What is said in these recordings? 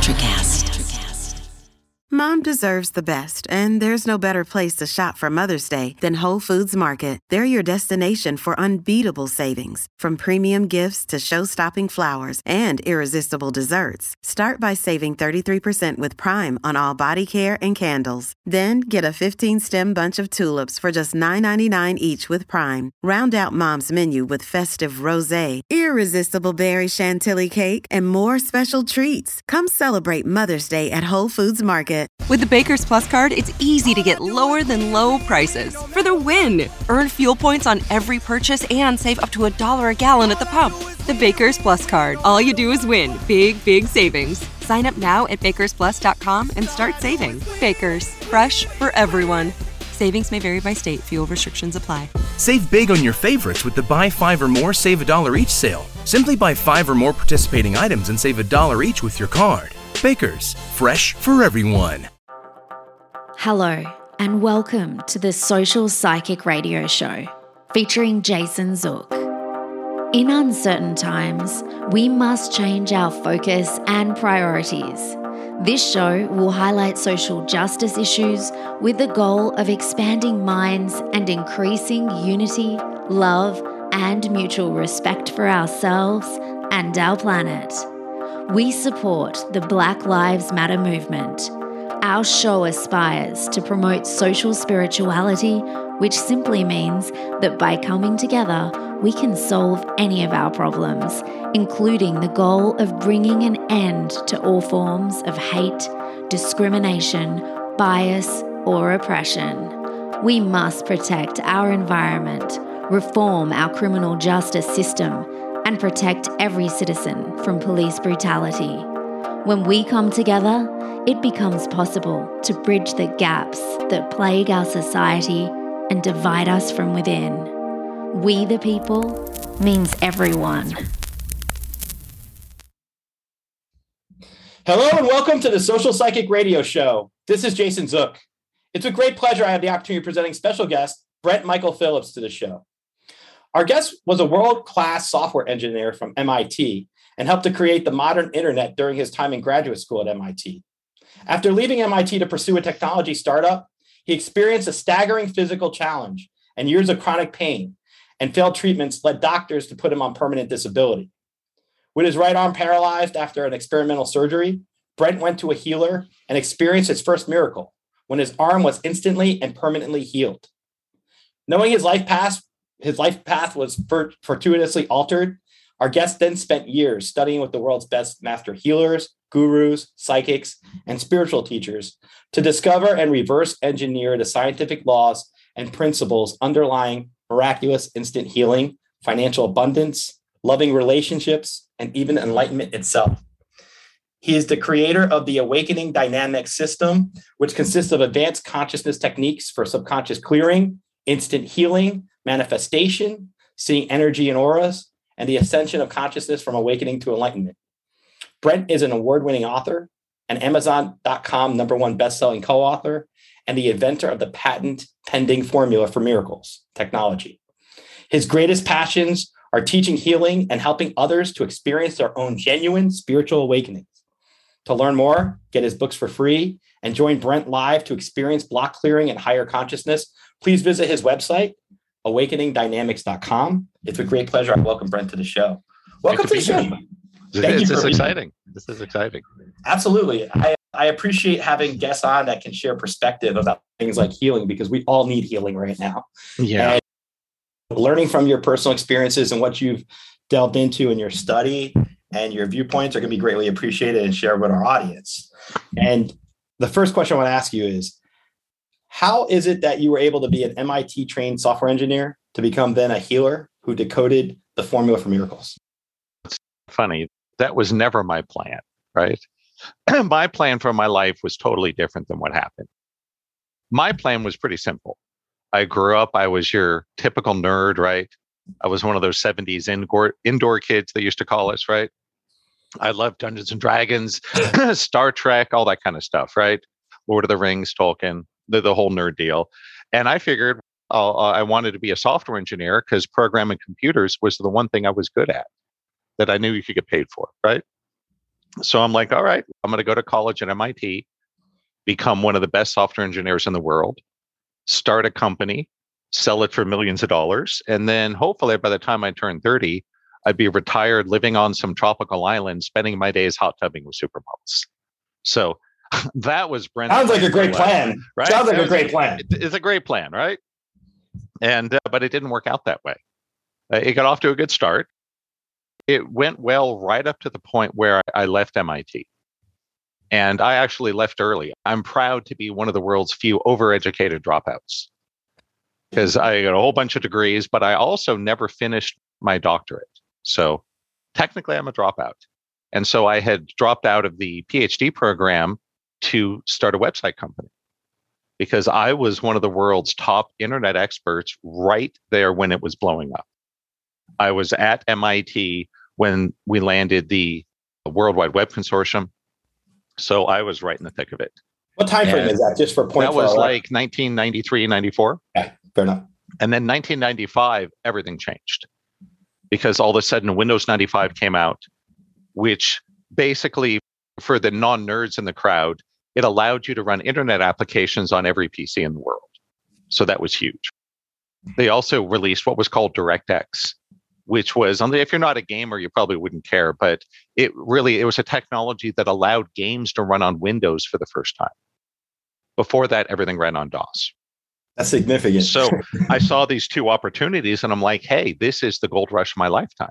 Electrocast. Mom deserves the best, and there's no better place to shop for Mother's Day than Whole Foods Market. They're your destination for unbeatable savings, from premium gifts to show-stopping flowers and irresistible desserts. Start by saving 33% with Prime on all body care and candles. Then get a 15-stem bunch of tulips for just $9.99 each with Prime. Round out Mom's menu with festive rosé, irresistible berry chantilly cake, and more special treats. Come celebrate Mother's Day at Whole Foods Market. With the Baker's Plus card, it's easy to get lower than low prices for the win. Earn fuel points on every purchase and save up to $1 a gallon at the pump. The Baker's Plus card. All you do is win. Big, big savings. Sign up now at bakersplus.com and start saving. Baker's. Fresh for everyone. Savings may vary by state. Fuel restrictions apply. Save big on your favorites with the Buy 5 or More, Save $1 each sale. Simply buy 5 or more participating items and save $1 each with your card. Baker's, fresh for everyone. Hello, and welcome to the Social Psychic Radio Show, featuring Jason Zook. In uncertain times, we must change our focus and priorities. This show will highlight social justice issues with the goal of expanding minds and increasing unity, love, and mutual respect for ourselves and our planet. We support the Black Lives Matter movement. Our show aspires to promote social spirituality, which simply means that by coming together, we can solve any of our problems, including the goal of bringing an end to all forms of hate, discrimination, bias, or oppression. We must protect our environment, reform our criminal justice system, and protect every citizen from police brutality. When we come together, it becomes possible to bridge the gaps that plague our society and divide us from within. We the people means everyone. Hello and welcome to the Social Psychic Radio Show. This is Jason Zook. It's with great pleasure I have the opportunity of presenting special guest Brent Michael Phillips to the show. Our guest was a world-class software engineer from MIT and helped to create the modern internet during his time in graduate school at MIT. After leaving MIT to pursue a technology startup, he experienced a staggering physical challenge and years of chronic pain, and failed treatments led doctors to put him on permanent disability. With his right arm paralyzed after an experimental surgery, Brent went to a healer and experienced his first miracle when his arm was instantly and permanently healed. Knowing his life path was fortuitously altered, our guest then spent years studying with the world's best master healers, gurus, psychics, and spiritual teachers to discover and reverse engineer the scientific laws and principles underlying miraculous instant healing, financial abundance, loving relationships, and even enlightenment itself. He is the creator of the Awakening Dynamics system, which consists of advanced consciousness techniques for subconscious clearing, instant healing, manifestation, seeing energy and auras, and the ascension of consciousness from awakening to enlightenment. Brent is an award-winning author, an Amazon.com #1 best-selling co-author, and the inventor of the patent-pending formula for miracles technology. His greatest passions are teaching healing and helping others to experience their own genuine spiritual awakenings. To learn more, get his books for free, and join Brent live to experience block clearing and higher consciousness, please visit his website, awakeningdynamics.com. It's with great pleasure I welcome Brent to the show. Welcome to the show. This is exciting. This is exciting. Absolutely. I appreciate having guests on that can share perspective about things like healing, because we all need healing right now. Yeah. And learning from your personal experiences and what you've delved into in your study and your viewpoints are going to be greatly appreciated and shared with our audience. And the first question I want to ask you is, how is it that you were able to be an MIT-trained software engineer to become then a healer who decoded the formula for miracles? It's funny. That was never my plan, right? My plan for my life was totally different than what happened. My plan was pretty simple. I grew up, I was your typical nerd, right? I was one of those 70s indoor kids they used to call us, right? I loved Dungeons and Dragons, Star Trek, all that kind of stuff, right? Lord of the Rings, Tolkien, the whole nerd deal. And I figured I wanted to be a software engineer because programming computers was the one thing I was good at that I knew you could get paid for, right? So I'm like, all right, I'm going to go to college at MIT, become one of the best software engineers in the world, start a company, sell it for millions of dollars. And then hopefully by the time I turn 30, I'd be retired, living on some tropical island, spending my days hot tubbing with supermodels. So that was Brent's Sounds like a great plan. Right? Sounds like a great plan. It's a great plan, right? And but it didn't work out that way. It got off to a good start. It went well right up to the point where I left MIT. And I actually left early. I'm proud to be one of the world's few overeducated dropouts because I got a whole bunch of degrees, but I also never finished my doctorate. So technically, I'm a dropout. And so I had dropped out of the PhD program to start a website company because I was one of the world's top internet experts right there when it was blowing up. I was at MIT when we landed the World Wide Web Consortium. So I was right in the thick of it. What time frame is that? Just for point. That was like 1993, 94. Okay, fair enough. And then 1995, everything changed because all of a sudden Windows 95 came out, which basically for the non-nerds in the crowd, it allowed you to run internet applications on every PC in the world. So that was huge. They also released what was called DirectX, which was, if you're not a gamer, you probably wouldn't care, but it was a technology that allowed games to run on Windows for the first time. Before that, everything ran on DOS. That's significant. So I saw these two opportunities and I'm like, hey, this is the gold rush of my lifetime.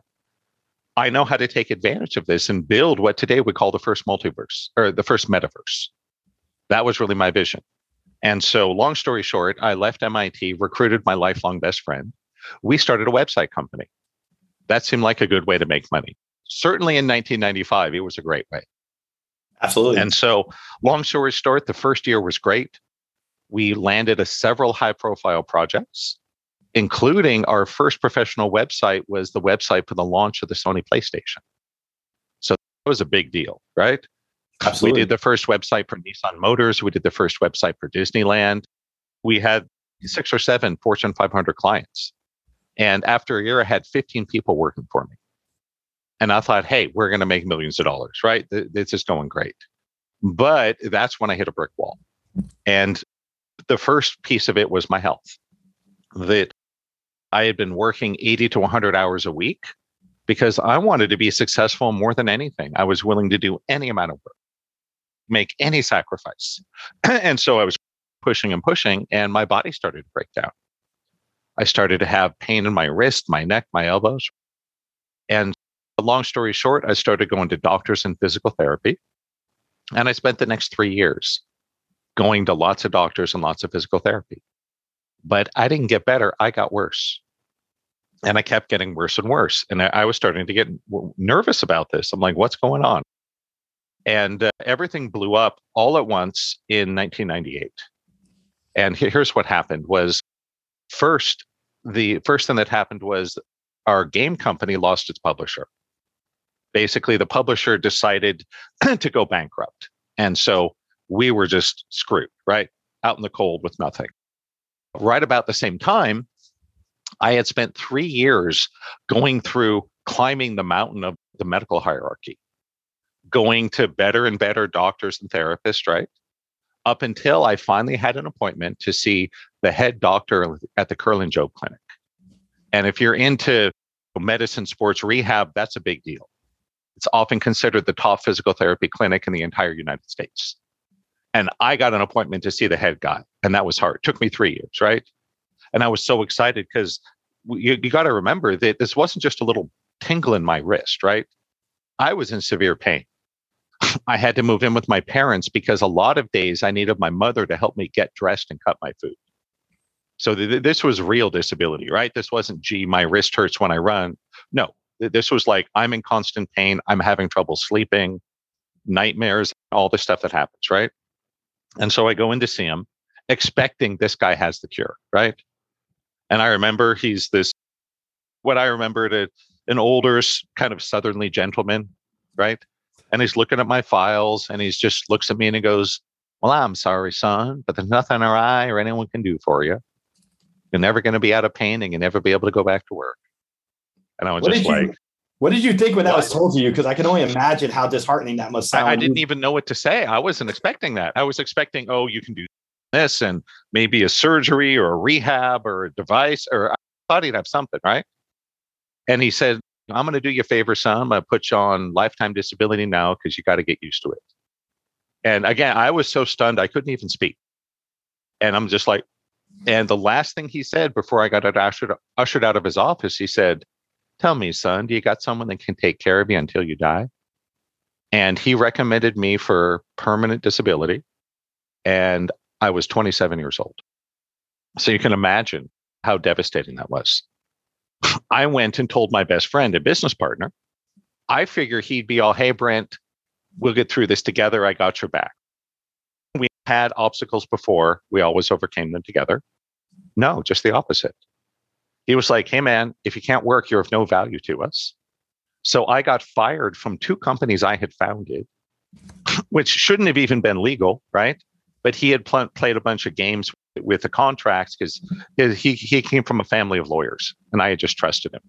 I know how to take advantage of this and build what today we call the first multiverse or the first metaverse. That was really my vision. And so long story short, I left MIT, recruited my lifelong best friend. We started a website company. That seemed like a good way to make money. Certainly in 1995, it was a great way. Absolutely. And so long story short, the first year was great. We landed several high-profile projects, including our first professional website was the website for the launch of the Sony PlayStation. So that was a big deal, right? Absolutely. We did the first website for Nissan Motors. We did the first website for Disneyland. We had 6 or 7 Fortune 500 clients. And after a year, I had 15 people working for me. And I thought, hey, we're going to make millions of dollars, right? This is going great. But that's when I hit a brick wall. And the first piece of it was my health. That I had been working 80 to 100 hours a week because I wanted to be successful more than anything. I was willing to do any amount of work, make any sacrifice. And so I was pushing and pushing, and my body started to break down. I started to have pain in my wrist, my neck, my elbows. And long story short, I started going to doctors and physical therapy. And I spent the next 3 years going to lots of doctors and lots of physical therapy. But I didn't get better. I got worse. And I kept getting worse and worse. And I was starting to get nervous about this. I'm like, what's going on? And everything blew up all at once in 1998. And here's what happened was, the first thing that happened was our game company lost its publisher. Basically, the publisher decided to go bankrupt. And so we were just screwed, right? Out in the cold with nothing. Right about the same time, I had spent 3 years going through climbing the mountain of the medical hierarchy, going to better and better doctors and therapists, right? Up until I finally had an appointment to see the head doctor at the Curlin Job Clinic. And if you're into medicine, sports, rehab, that's a big deal. It's often considered the top physical therapy clinic in the entire United States. And I got an appointment to see the head guy, and that was hard. It took me 3 years, right? And I was so excited because you got to remember that this wasn't just a little tingle in my wrist, right? I was in severe pain. I had to move in with my parents because a lot of days I needed my mother to help me get dressed and cut my food. So this was real disability, right? This wasn't, gee, my wrist hurts when I run. No, this was like, I'm in constant pain. I'm having trouble sleeping, nightmares, all the stuff that happens, right? And so I go in to see him expecting this guy has the cure, right? And I remember he's what I remembered, an older kind of southerly gentleman, right? And he's looking at my files and he's just looks at me and he goes, well, I'm sorry, son, but there's nothing I or anyone can do for you. You're never going to be out of pain and you'll never be able to go back to work. And I was just like, What did you think when that was told to you? Because I can only imagine how disheartening that must sound. I didn't even know what to say. I wasn't expecting that. I was expecting, oh, you can do this and maybe a surgery or a rehab or a device, or I thought he'd have something, right? And he said, I'm going to do you a favor, son. I'm going to put you on lifetime disability now because you got to get used to it. And again, I was so stunned, I couldn't even speak. And I'm just like, and the last thing he said before I got ushered out of his office, he said, tell me, son, do you got someone that can take care of you until you die? And he recommended me for permanent disability. And I was 27 years old. So you can imagine how devastating that was. I went and told my best friend, a business partner. I figure he'd be all, hey, Brent, we'll get through this together. I got your back. We had obstacles before. We always overcame them together. No, just the opposite. He was like, hey, man, if you can't work, you're of no value to us. So I got fired from 2 companies I had founded, which shouldn't have even been legal, right? But he had played a bunch of games with the contracts because he came from a family of lawyers and I had just trusted him.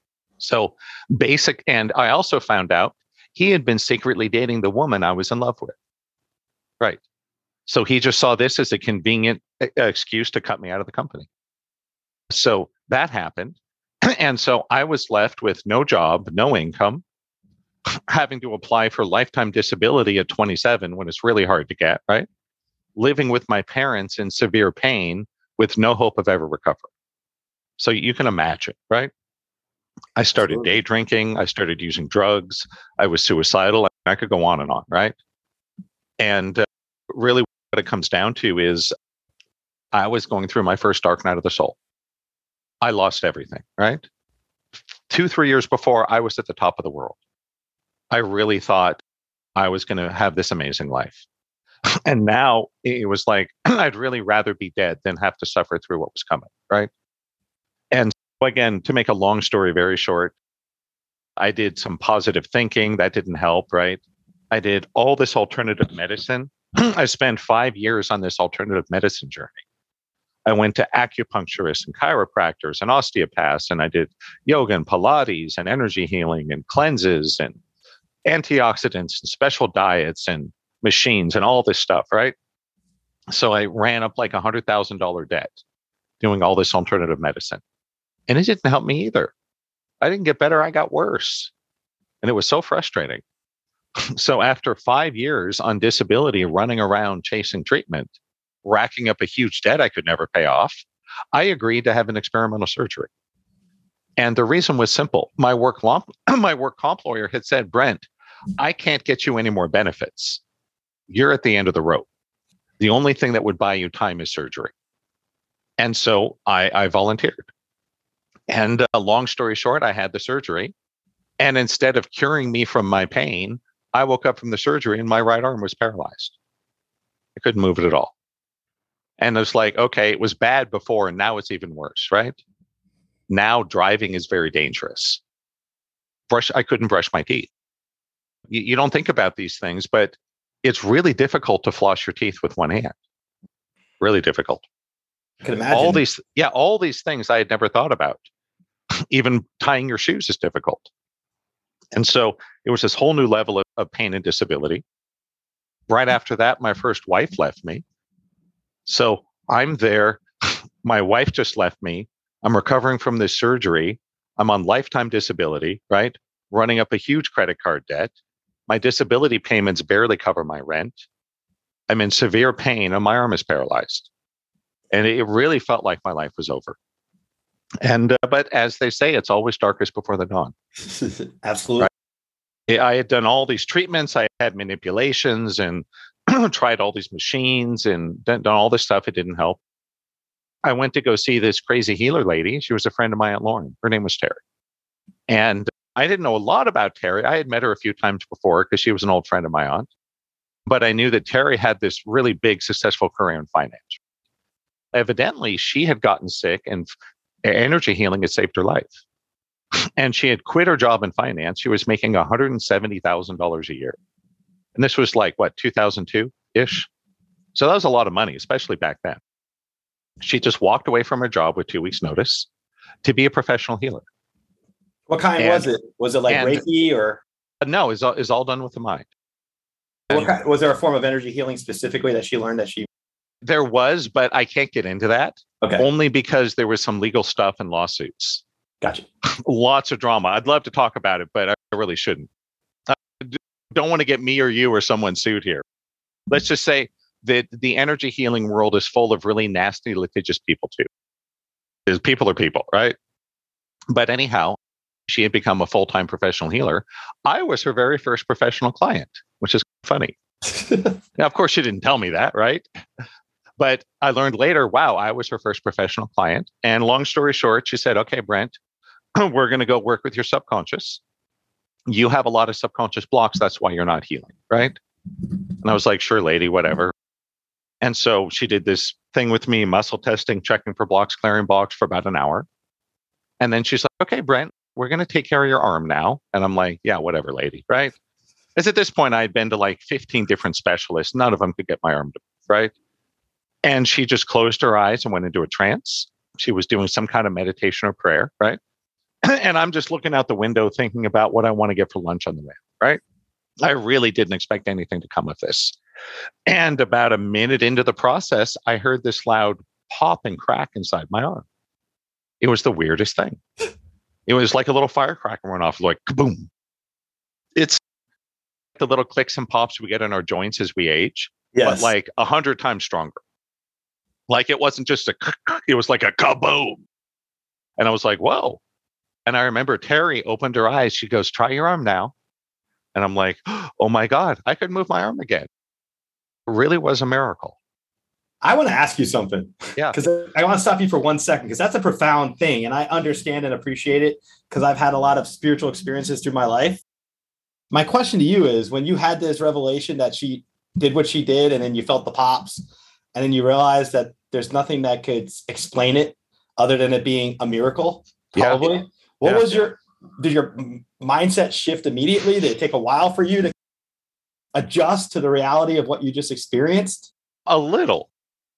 So and I also found out he had been secretly dating the woman I was in love with. Right. So he just saw this as a convenient excuse to cut me out of the company. So that happened. And so I was left with no job, no income, having to apply for lifetime disability at 27 when it's really hard to get, right? Living with my parents in severe pain with no hope of ever recovering. So you can imagine, right? I started day drinking. I started using drugs. I was suicidal. I could go on and on, right? And really what it comes down to is I was going through my first dark night of the soul. I lost everything, right? 2-3 years before, I was at the top of the world. I really thought I was going to have this amazing life. And now it was like, I'd really rather be dead than have to suffer through what was coming, right? And so again, to make a long story very short, I did some positive thinking. That didn't help, right? I did all this alternative medicine. I spent 5 years on this alternative medicine journey. I went to acupuncturists and chiropractors and osteopaths, and I did yoga and Pilates and energy healing and cleanses and antioxidants and special diets and machines and all this stuff, right? So I ran up like $100,000 debt doing all this alternative medicine. And it didn't help me either. I didn't get better, I got worse. And it was so frustrating. So after 5 years on disability, running around chasing treatment, racking up a huge debt I could never pay off, I agreed to have an experimental surgery. And the reason was simple. My work comp lawyer had said, Brent, I can't get you any more benefits. You're at the end of the road. The only thing that would buy you time is surgery. And so I volunteered. And long story short, I had the surgery. And instead of curing me from my pain, I woke up from the surgery and my right arm was paralyzed. I couldn't move it at all. And it was like, okay, it was bad before and now it's even worse, right? Now driving is very dangerous. I couldn't brush my teeth. You don't think about these things, but it's really difficult to floss your teeth with one hand. Really difficult. I can imagine. All these things I had never thought about. Even tying your shoes is difficult. And so it was this whole new level of pain and disability. Right after that, my first wife left me. So I'm there. My wife just left me. I'm recovering from this surgery. I'm on lifetime disability, right? Running up a huge credit card debt. My disability payments barely cover my rent. I'm in severe pain and my arm is paralyzed. And it really felt like my life was over. And but as they say, it's always darkest before the dawn. Absolutely. Right? I had done all these treatments. I had manipulations and tried all these machines and done all this stuff. It didn't help. I went to go see this crazy healer lady. She was a friend of my Aunt Lauren. Her name was Terry. And I didn't know a lot about Terry. I had met her a few times before because she was an old friend of my aunt. But I knew that Terry had this really big, successful career in finance. Evidently, she had gotten sick and energy healing had saved her life. And she had quit her job in finance. She was making $170,000 a year. And this was like, 2002-ish? So that was a lot of money, especially back then. She just walked away from her job with 2 weeks' notice to be a professional healer. What kind was it? Was it like Reiki or? No, it's all done with the mind. Was there a form of energy healing specifically that she learned that she? There was, but I can't get into that. Okay. Only because there was some legal stuff and lawsuits. Gotcha. Lots of drama. I'd love to talk about it, but I really shouldn't. I don't want to get me or you or someone sued here. Let's just say that the energy healing world is full of really nasty, litigious people too. Because people are people, right? But anyhow, she had become a full-time professional healer. I was her very first professional client, which is funny. Now, of course, she didn't tell me that, right? But I learned later, wow, I was her first professional client. And long story short, she said, okay, Brent, we're going to go work with your subconscious. You have a lot of subconscious blocks. That's why you're not healing, right? And I was like, sure, lady, whatever. And so she did this thing with me, muscle testing, checking for blocks, clearing blocks for about an hour. And then she's like, okay, Brent, we're going to take care of your arm now. And I'm like, yeah, whatever, lady, right? As at this point, I had been to like 15 different specialists. None of them could get my arm to move, right? And she just closed her eyes and went into a trance. She was doing some kind of meditation or prayer, right? And I'm just looking out the window thinking about what I want to get for lunch on the way, right? I really didn't expect anything to come of this. And about a minute into the process, I heard this loud pop and crack inside my arm. It was the weirdest thing. It was like a little firecracker went off, like kaboom. It's the little clicks and pops we get in our joints as we age, but like 100 times stronger. Like it wasn't just it was like a kaboom. And I was like, whoa. And I remember Terry opened her eyes. She goes, try your arm now. And I'm like, oh my God, I could move my arm again. It really was a miracle. I want to ask you something. Yeah. Because I want to stop you for 1 second, because that's a profound thing. And I understand and appreciate it because I've had a lot of spiritual experiences through my life. My question to you is, when you had this revelation that she did what she did, and then you felt the pops, and then you realized that there's nothing that could explain it other than it being a miracle, probably. Yeah. Did your mindset shift immediately? Did it take a while for you to adjust to the reality of what you just experienced? A little.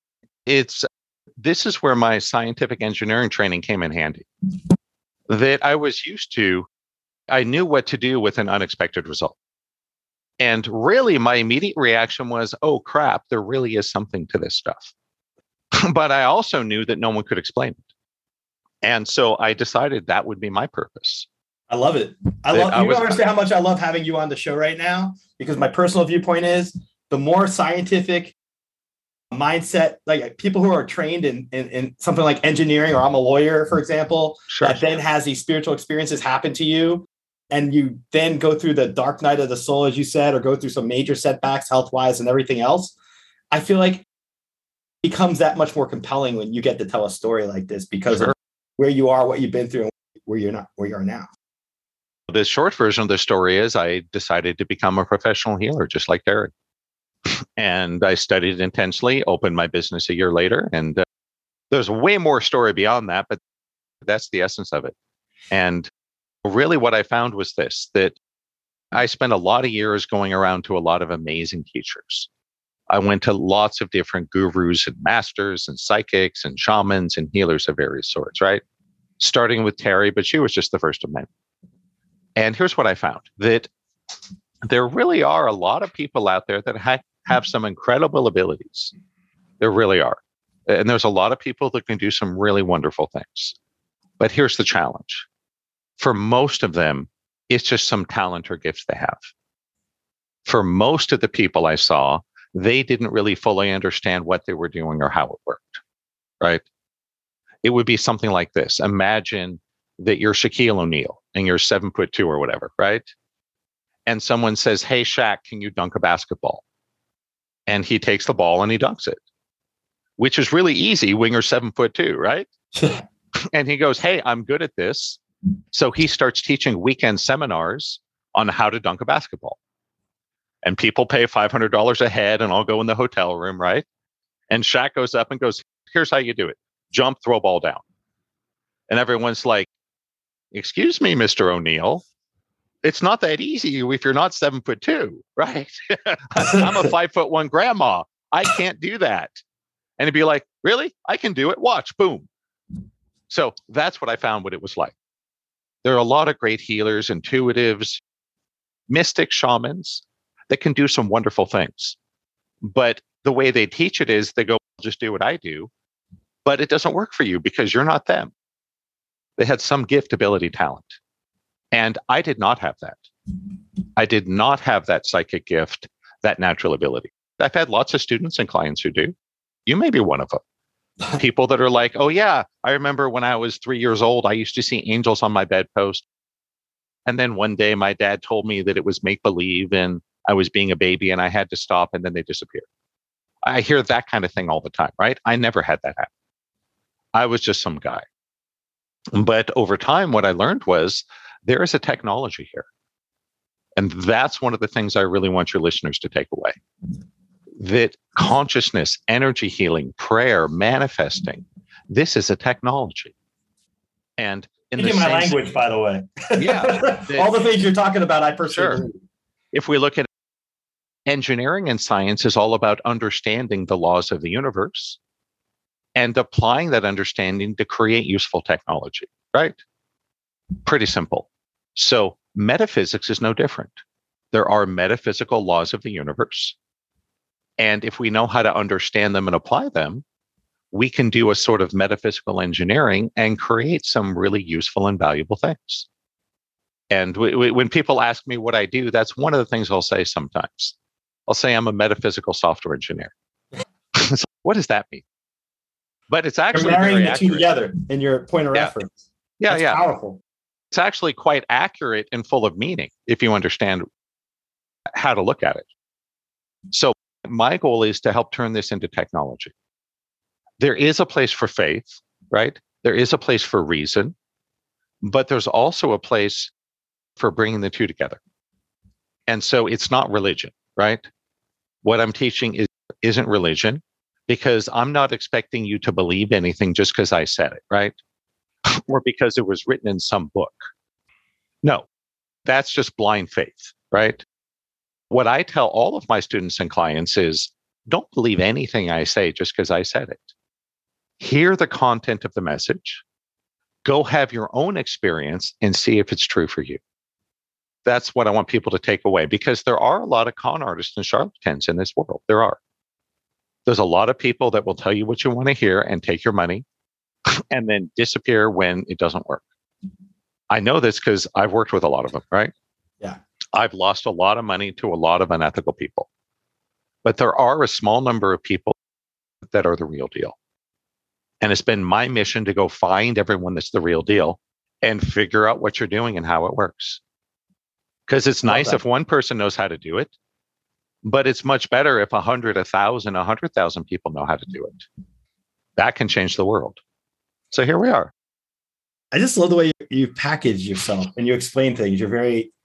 This is where my scientific engineering training came in handy. That I was used to, I knew what to do with an unexpected result. And really, my immediate reaction was, oh, crap, there really is something to this stuff. But I also knew that no one could explain it. And so I decided that would be my purpose. I love it. You don't understand how much I love having you on the show right now, because my personal viewpoint is the more scientific mindset, like people who are trained in something like engineering, or I'm a lawyer, for example, that then has these spiritual experiences happen to you. And you then go through the dark night of the soul, as you said, or go through some major setbacks health-wise and everything else. I feel like it becomes that much more compelling when you get to tell a story like this, because of where you are, what you've been through, and where you are now. The short version of the story is I decided to become a professional healer, just like Derek. And I studied intensely, opened my business a year later. And there's way more story beyond that, but that's the essence of it. And really what I found was this, that I spent a lot of years going around to a lot of amazing teachers. I went to lots of different gurus and masters and psychics and shamans and healers of various sorts, right? Starting with Terry, but she was just the first of many. And here's what I found, that there really are a lot of people out there that have some incredible abilities. There really are. And there's a lot of people that can do some really wonderful things. But here's the challenge. For most of them, it's just some talent or gifts they have. For most of the people I saw, they didn't really fully understand what they were doing or how it worked, right? It would be something like this. Imagine that you're Shaquille O'Neal and you're 7'2" or whatever, right? And someone says, hey, Shaq, can you dunk a basketball? And he takes the ball and he dunks it, which is really easy when you're 7'2", right? And he goes, hey, I'm good at this. So he starts teaching weekend seminars on how to dunk a basketball. And people pay $500 a head and I'll go in the hotel room, right? And Shaq goes up and goes, here's how you do it. Jump, throw ball down. And everyone's like, excuse me, Mr. O'Neal. It's not that easy if you're not 7'2", right? I'm a 5'1" grandma. I can't do that. And he'd be like, really? I can do it. Watch, boom. So that's what I found what it was like. There are a lot of great healers, intuitives, mystic shamans that can do some wonderful things. But the way they teach it is they go, just do what I do. But it doesn't work for you because you're not them. They had some gift, ability, talent. And I did not have that. I did not have that psychic gift, that natural ability. I've had lots of students and clients who do. You may be one of them. People that are like, oh yeah, I remember when I was 3 years old, I used to see angels on my bedpost. And then one day my dad told me that it was make-believe and I was being a baby and I had to stop, and then they disappeared. I hear that kind of thing all the time, right? I never had that happen. I was just some guy. But over time, what I learned was there is a technology here. And that's one of the things I really want your listeners to take away. That consciousness, energy healing, prayer, manifesting, this is a technology. And in my language, by the way. Yeah. All the things you're talking about, I personally sure. If we look at engineering and science is all about understanding the laws of the universe and applying that understanding to create useful technology, right? Pretty simple. So metaphysics is no different. There are metaphysical laws of the universe. And if we know how to understand them and apply them, we can do a sort of metaphysical engineering and create some really useful and valuable things. And when people ask me what I do, that's one of the things I'll say sometimes. I'll say I'm a metaphysical software engineer. So what does that mean? But it's actually you're marrying very the two together in your point of reference. That's powerful. It's actually quite accurate and full of meaning if you understand how to look at it. So my goal is to help turn this into technology. There is a place for faith, right? There is a place for reason, but there's also a place for bringing the two together. And so it's not religion, right? What I'm teaching isn't religion, because I'm not expecting you to believe anything just because I said it, right? Or because it was written in some book. No, that's just blind faith, right? What I tell all of my students and clients is, don't believe anything I say just because I said it. Hear the content of the message, go have your own experience and see if it's true for you. That's what I want people to take away, because there are a lot of con artists and charlatans in this world. There are. There's a lot of people that will tell you what you want to hear and take your money and then disappear when it doesn't work. I know this because I've worked with a lot of them, right? Yeah. I've lost a lot of money to a lot of unethical people. But there are a small number of people that are the real deal. And it's been my mission to go find everyone that's the real deal and figure out what you're doing and how it works. Because it's nice if one person knows how to do it, but it's much better if 100, 1,000, 100,000 people know how to do it. That can change the world. So here we are. I just love the way you package yourself and you explain things. You're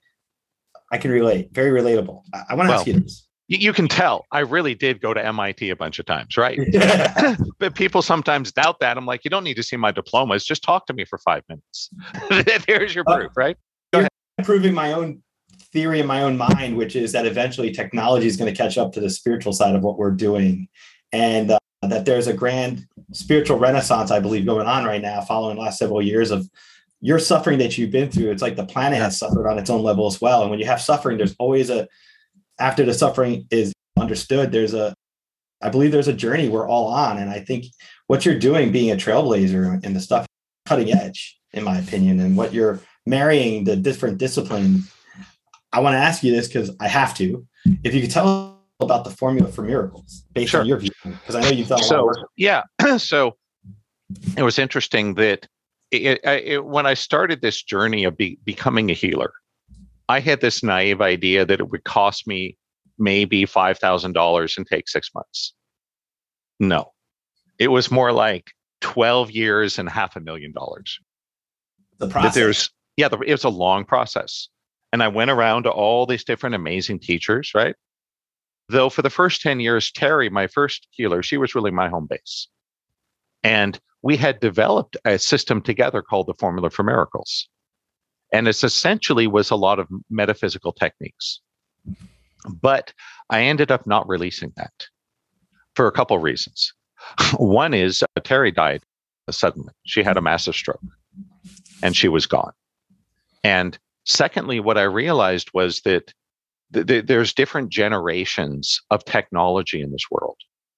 I can relate, very relatable. I want to ask you this. You can tell I really did go to MIT a bunch of times, right? But people sometimes doubt that. I'm like, you don't need to see my diplomas. Just talk to me for 5 minutes. There's your proof, right? Go ahead. Proving my own theory in my own mind, which is that eventually technology is going to catch up to the spiritual side of what we're doing. And that there's a grand spiritual renaissance, I believe, going on right now, following the last several years of your suffering that you've been through. It's like the planet has suffered on its own level as well. And when you have suffering, there's always after the suffering is understood, I believe there's a journey we're all on. And I think what you're doing, being a trailblazer and the stuff cutting edge, in my opinion, and what you're marrying the different disciplines. I want to ask you this because I have to. If you could tell about the formula for miracles based on your view, because I know you've done a lot of work. Yeah. So it was interesting that when I started this journey of becoming a healer, I had this naive idea that it would cost me maybe $5,000 and take 6 months. No, it was more like 12 years and $500,000. The process. It was a long process. And I went around to all these different amazing teachers, right? Though for the first 10 years, Terry, my first healer, she was really my home base. And we had developed a system together called the Formula for Miracles. And it essentially was a lot of metaphysical techniques. But I ended up not releasing that for a couple of reasons. One is Terry died suddenly. She had a massive stroke and she was gone. And secondly, what I realized was that there's different generations of technology in this world.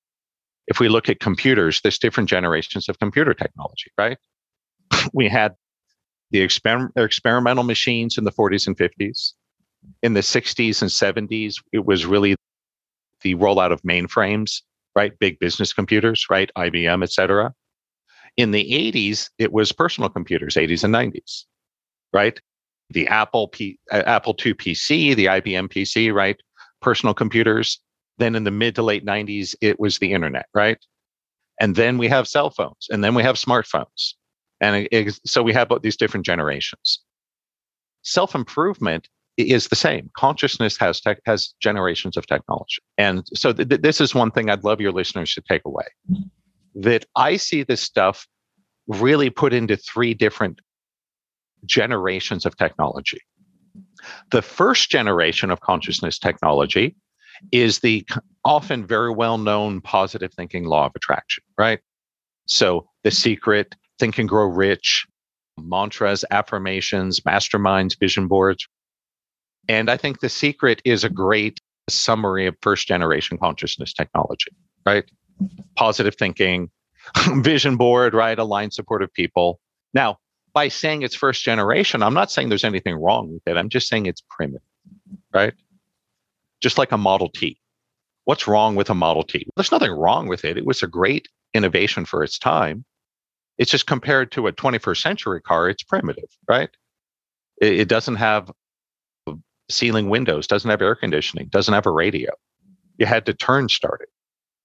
If we look at computers, there's different generations of computer technology, right? We had the experimental machines in the 40s and 50s. In the 60s and 70s, it was really the rollout of mainframes, right? Big business computers, right? IBM, et cetera. In the 80s, it was personal computers, 80s and 90s, right? The Apple II PC, the IBM PC, right? Personal computers. Then in the mid to late 90s, it was the internet, right? And then we have cell phones, and then we have smartphones. And so we have these different generations. Self-improvement is the same. Consciousness has generations of technology. And so this is one thing I'd love your listeners to take away, that I see this stuff really put into three different generations of technology. The first generation of consciousness technology is the often very well-known positive thinking law of attraction, right? So The Secret, Think and Grow Rich, mantras, affirmations, masterminds, vision boards. And I think The Secret is a great summary of first generation consciousness technology, right? Positive thinking, vision board, right? Aligned supportive people. Now, by saying it's first generation, I'm not saying there's anything wrong with it. I'm just saying it's primitive, right? Just like a Model T. What's wrong with a Model T? There's nothing wrong with it. It was a great innovation for its time. It's just compared to a 21st century car, it's primitive, right? It doesn't have ceiling windows, doesn't have air conditioning, doesn't have a radio. You had to turn start it.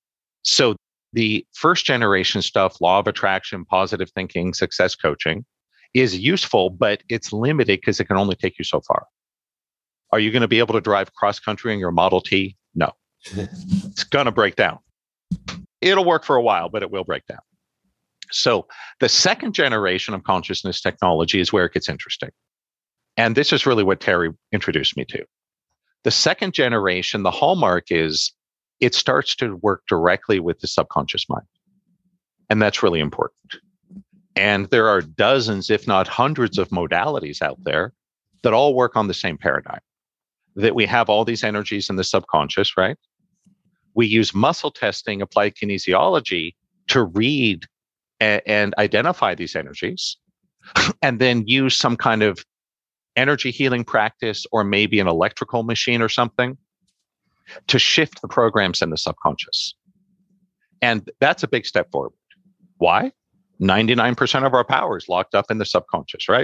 So the first generation stuff, law of attraction, positive thinking, success coaching, is useful, but it's limited because it can only take you so far. Are you going to be able to drive cross country in your Model T? No. It's going to break down. It'll work for a while, but it will break down. So the second generation of consciousness technology is where it gets interesting. And this is really what Terry introduced me to. The second generation, the hallmark is it starts to work directly with the subconscious mind. And that's really important. And there are dozens, if not hundreds of modalities out there that all work on the same paradigm. That we have all these energies in the subconscious, right? We use muscle testing, applied kinesiology to read and identify these energies, and then use some kind of energy healing practice or maybe an electrical machine or something to shift the programs in the subconscious. And that's a big step forward. Why? 99% of our power is locked up in the subconscious, right?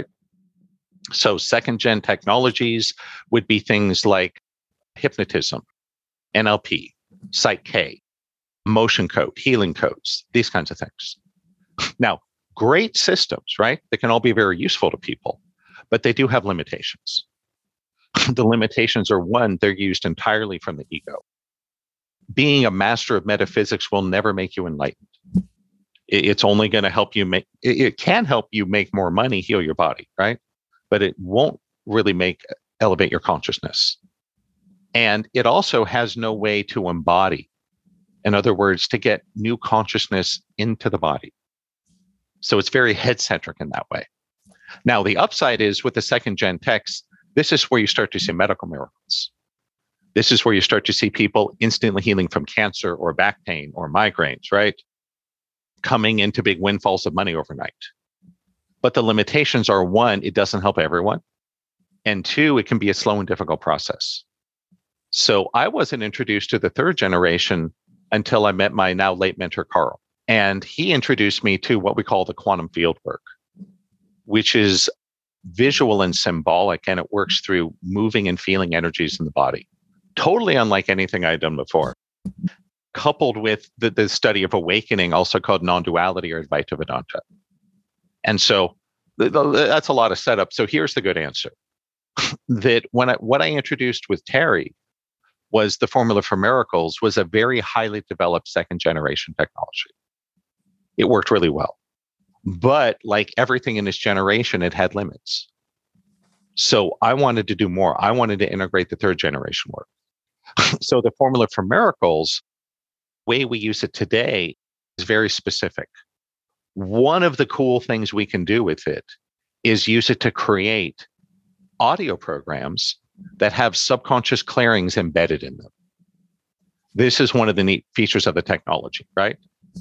So second gen technologies would be things like hypnotism, NLP, Psych K, motion code, healing codes, these kinds of things. Now, great systems, right? They can all be very useful to people, but they do have limitations. The limitations are one, they're used entirely from the ego. Being a master of metaphysics will never make you enlightened. It's only going to help you it can help you make more money, heal your body, right? But it won't really elevate your consciousness. And it also has no way to embody. In other words, to get new consciousness into the body. So it's very head-centric in that way. Now, the upside is with the second gen techs, this is where you start to see medical miracles. This is where you start to see people instantly healing from cancer or back pain or migraines, right? Coming into big windfalls of money overnight. But the limitations are one, it doesn't help everyone. And two, it can be a slow and difficult process. So I wasn't introduced to the third generation until I met my now late mentor, Carl. And he introduced me to what we call the quantum field work, which is visual and symbolic, and it works through moving and feeling energies in the body. Totally unlike anything I'd done before. Coupled with the study of awakening, also called non-duality or Advaita Vedanta. And so that's a lot of setup. So here's the good answer. That what I introduced with Terry was the Formula for Miracles was a very highly developed second generation technology. It worked really well. But like everything in this generation, it had limits. So I wanted to do more. I wanted to integrate the third generation work. So the Formula for Miracles, the way we use it today is very specific. One of the cool things we can do with it is use it to create audio programs that have subconscious clearings embedded in them. This is one of the neat features of the technology, right?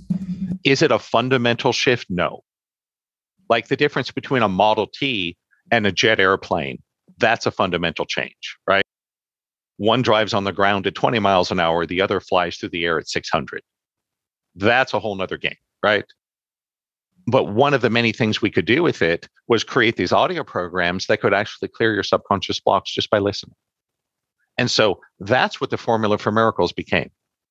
Is it a fundamental shift? No. Like the difference between a Model T and a jet airplane, that's a fundamental change, right? One drives on the ground at 20 miles an hour, the other flies through the air at 600. That's a whole nother game, right? But one of the many things we could do with it was create these audio programs that could actually clear your subconscious blocks just by listening. And so that's what the Formula for Miracles became.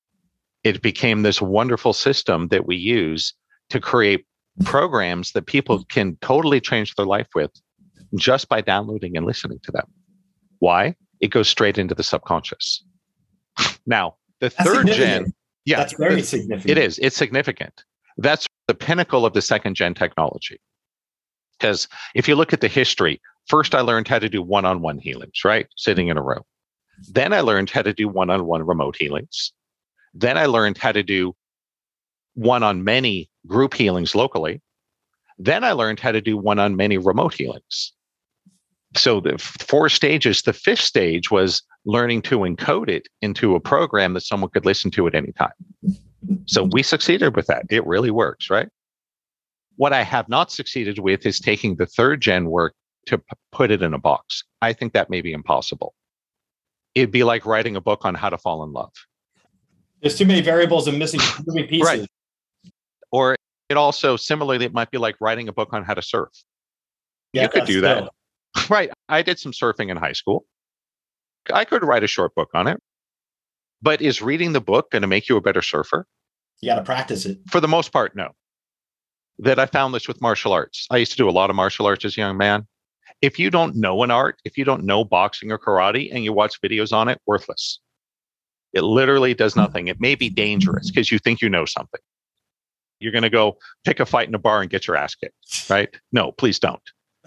It became this wonderful system that we use to create programs that people can totally change their life with just by downloading and listening to them. Why? It goes straight into the subconscious. Now, the third gen, yeah, that's very significant. It is. It's significant. That's the pinnacle of the second gen technology. Because if you look at the history, first I learned how to do one-on-one healings, right? Sitting in a room. Then I learned how to do one-on-one remote healings. Then I learned how to do one-on-many group healings locally. Then I learned how to do one-on-many remote healings. So the 4 stages, the 5th stage was learning to encode it into a program that someone could listen to at any time. So we succeeded with that. It really works, right? What I have not succeeded with is taking the 3rd gen work to put it in a box. I think that may be impossible. It'd be like writing a book on how to fall in love. There's too many variables and missing pieces. Right. Or it also, similarly, it might be like writing a book on how to surf. Yeah, you could do that. Right. I did some surfing in high school. I could write a short book on it. But is reading the book going to make you a better surfer? You got to practice it. For the most part, no. That I found this with martial arts. I used to do a lot of martial arts as a young man. If you don't know an art, if you don't know boxing or karate and you watch videos on it, worthless. It literally does nothing. It may be dangerous because you think you know something. You're going to go pick a fight in a bar and get your ass kicked, right? No, please don't.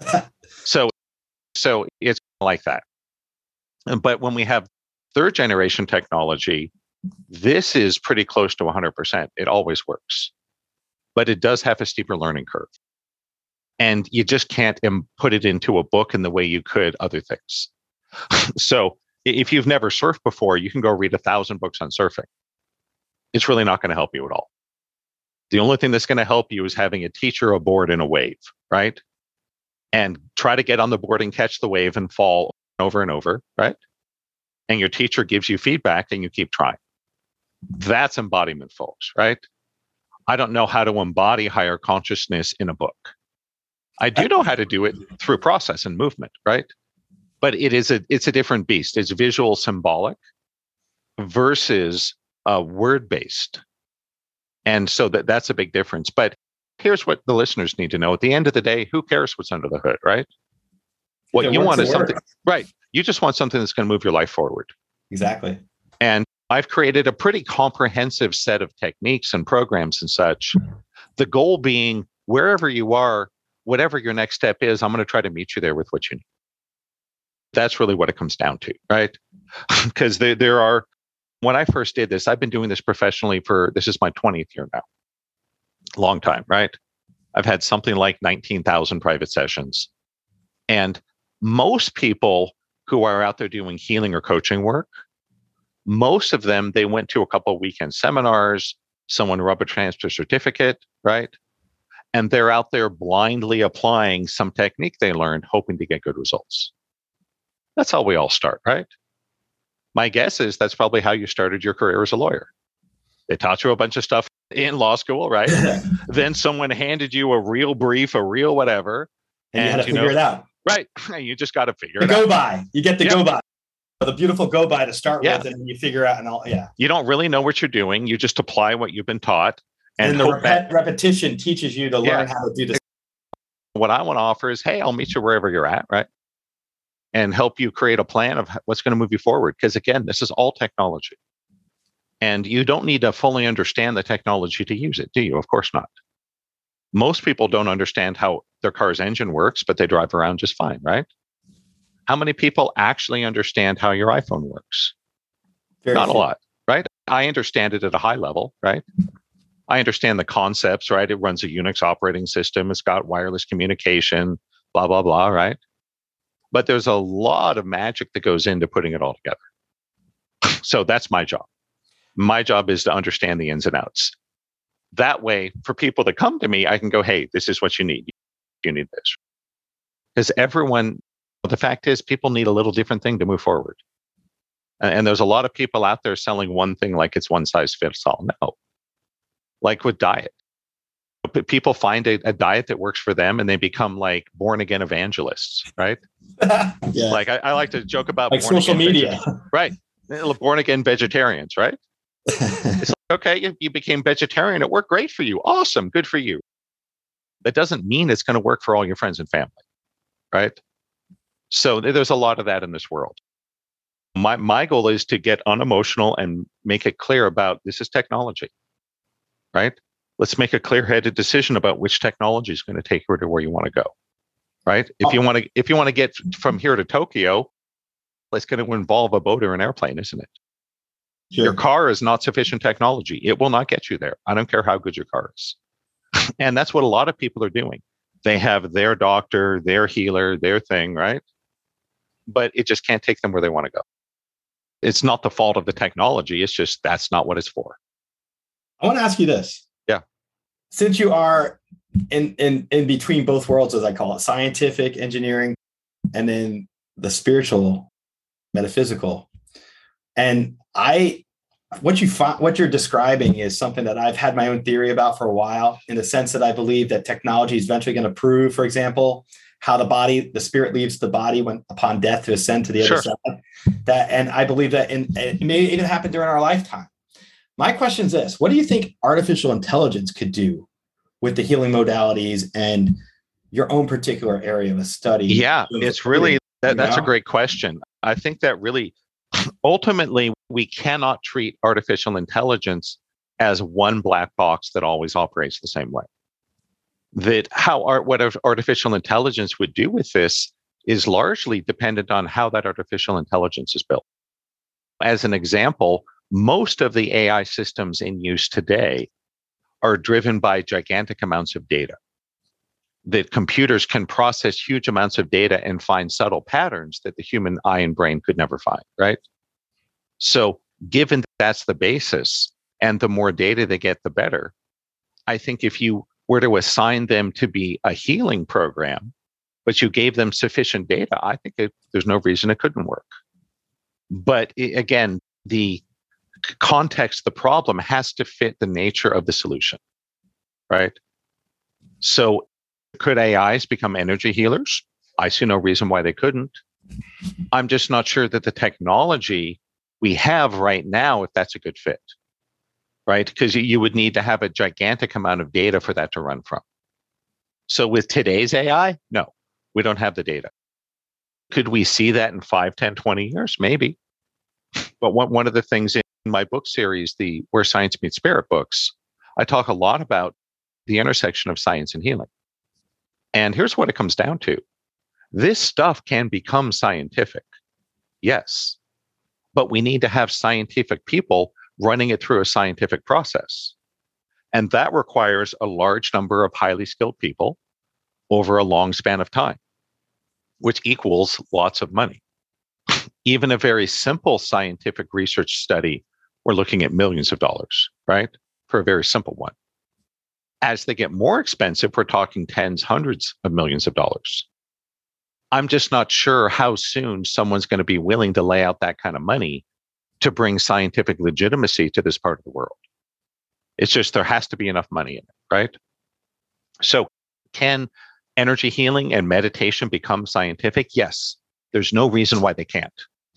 So it's like that. But when we have 3rd generation technology, this is pretty close to 100%. It always works. But it does have a steeper learning curve. And you just can't put it into a book in the way you could other things. So if you've never surfed before, you can go read 1,000 books on surfing. It's really not going to help you at all. The only thing that's going to help you is having a teacher aboard in a wave, right? And try to get on the board and catch the wave and fall over and over, right? And your teacher gives you feedback and you keep trying. That's embodiment, folks, right? I don't know how to embody higher consciousness in a book. I do know how to do it through process and movement, right? But it's a different beast. It's visual symbolic versus word-based. And so that's a big difference. But here's what the listeners need to know. At the end of the day, who cares what's under the hood, right? What you want is something, right? You just want something that's going to move your life forward. Exactly. And I've created a pretty comprehensive set of techniques and programs and such. The goal being, wherever you are, whatever your next step is, I'm going to try to meet you there with what you need. That's really what it comes down to, right? Because there are, when I first did this, I've been doing this professionally this is my 20th year now. Long time, right? I've had something like 19,000 private sessions. And most people who are out there doing healing or coaching work, most of them, they went to a couple of weekend seminars, someone rubber stamped a certificate, right? And they're out there blindly applying some technique they learned, hoping to get good results. That's how we all start, right? My guess is that's probably how you started your career as a lawyer. They taught you a bunch of stuff in law school, right? Then someone handed you a real brief, a real whatever. And you had to figure it out. Right. You just got to figure it out. The go-by. You get the go-by. The beautiful go-by to start with, and you figure out and all. Yeah. You don't really know what you're doing. You just apply what you've been taught. And the repetition teaches you to learn how to do this. What I want to offer is, hey, I'll meet you wherever you're at, right? And help you create a plan of what's going to move you forward. Because again, this is all technology. And you don't need to fully understand the technology to use it, do you? Of course not. Most people don't understand how their car's engine works, but they drive around just fine, right? How many people actually understand how your iPhone works? Not a lot, right? I understand it at a high level, right? I understand the concepts, right? It runs a Unix operating system. It's got wireless communication, blah, blah, blah, right? But there's a lot of magic that goes into putting it all together. So that's my job. My job is to understand the ins and outs. That way, for people that come to me, I can go, hey, this is what you need. You need this. Because the fact is, people need a little different thing to move forward. And there's a lot of people out there selling one thing like it's one size fits all. No. Like with diet. People find a diet that works for them and they become like born again evangelists, right? Yeah. Like I like to joke about like social media. Right. Born again vegetarians, right? It's like, okay, you became vegetarian. It worked great for you. Awesome. Good for you. That doesn't mean it's going to work for all your friends and family, right? So there's a lot of that in this world. My goal is to get unemotional and make it clear about this is technology, right? Let's make a clear-headed decision about which technology is going to take you to where you want to go, right? If you want to get from here to Tokyo, it's going to involve a boat or an airplane, isn't it? Sure. Your car is not sufficient technology. It will not get you there. I don't care how good your car is. And that's what a lot of people are doing. They have their doctor, their healer, their thing, right? But it just can't take them where they want to go. It's not the fault of the technology. It's just that's not what it's for. I want to ask you this. Yeah. Since you are in between both worlds, as I call it, scientific engineering, and then the spiritual, metaphysical, and what you're describing is something that I've had my own theory about for a while, in the sense that I believe that technology is eventually going to prove, for example, how the spirit leaves the body upon death to ascend to the other side. And I believe that it may even happen during our lifetime. My question is this: what do you think artificial intelligence could do with the healing modalities and your own particular area of study? Yeah, it's really that's a great question. I think that really ultimately we cannot treat artificial intelligence as one black box that always operates the same way. What artificial intelligence would do with this is largely dependent on how that artificial intelligence is built. As an example, most of the AI systems in use today are driven by gigantic amounts of data. That computers can process huge amounts of data and find subtle patterns that the human eye and brain could never find, right? So given that's the basis, and the more data they get, the better, I think if you were to assign them to be a healing program, but you gave them sufficient data, I think there's no reason it couldn't work. But again, the context, the problem has to fit the nature of the solution, right? So could AIs become energy healers? I see no reason why they couldn't. I'm just not sure that the technology we have right now, if that's a good fit, right? Because you would need to have a gigantic amount of data for that to run from. So with today's AI, no, we don't have the data. Could we see that in 5, 10, 20 years? Maybe. But one of the things in my book series, the Where Science Meets Spirit books, I talk a lot about the intersection of science and healing. And here's what it comes down to. This stuff can become scientific, yes, but we need to have scientific people running it through a scientific process. And that requires a large number of highly skilled people over a long span of time, which equals lots of money. Even a very simple scientific research study, we're looking at millions of dollars, right? For a very simple one. As they get more expensive, we're talking tens, hundreds of millions of dollars. I'm just not sure how soon someone's going to be willing to lay out that kind of money to bring scientific legitimacy to this part of the world. It's just there has to be enough money in it, right? So can energy healing and meditation become scientific? Yes. There's no reason why they can't.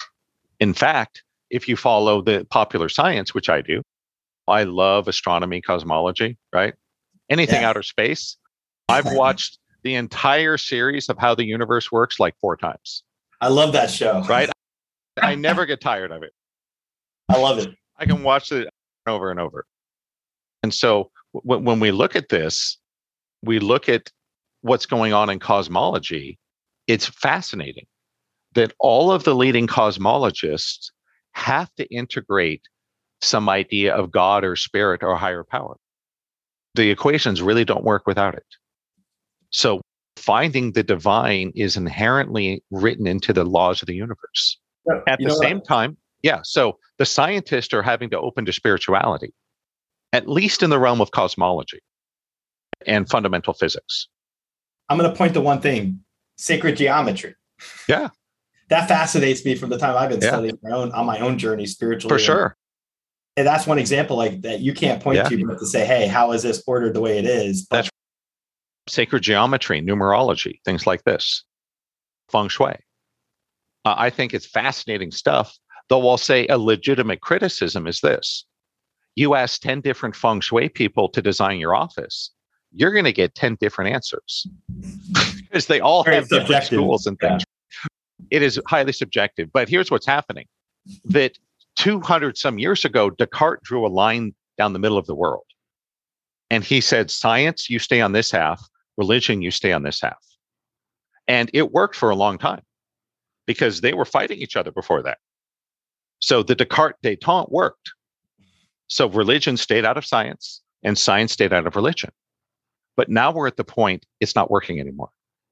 In fact, if you follow the popular science, which I do, I love astronomy, cosmology, right? Anything outer space. I've watched the entire series of How the Universe Works like 4 times. I love that show. Right? I never get tired of it. I love it. I can watch it over and over. And so when we look at this, we look at what's going on in cosmology. It's fascinating that all of the leading cosmologists have to integrate some idea of God or spirit or higher power. The equations really don't work without it. So finding the divine is inherently written into the laws of the universe. At the same time, so the scientists are having to open to spirituality, at least in the realm of cosmology and fundamental physics. I'm going to point to one thing, sacred geometry. Yeah. That fascinates me from the time I've been studying on my own journey spiritually. For sure. And that's one example like that you can't point to, but to say, hey, how is this ordered the way it is? But that's sacred geometry, numerology, things like this, feng shui. I think it's fascinating stuff, though I'll say a legitimate criticism is this. You ask 10 different feng shui people to design your office, you're going to get 10 different answers because they all have different schools and things. It is highly subjective, but here's what's happening. That 200 some years ago, Descartes drew a line down the middle of the world. And he said, science, you stay on this half, religion, you stay on this half. And it worked for a long time because they were fighting each other before that. So the Descartes détente worked. So religion stayed out of science and science stayed out of religion. But now we're at the point it's not working anymore.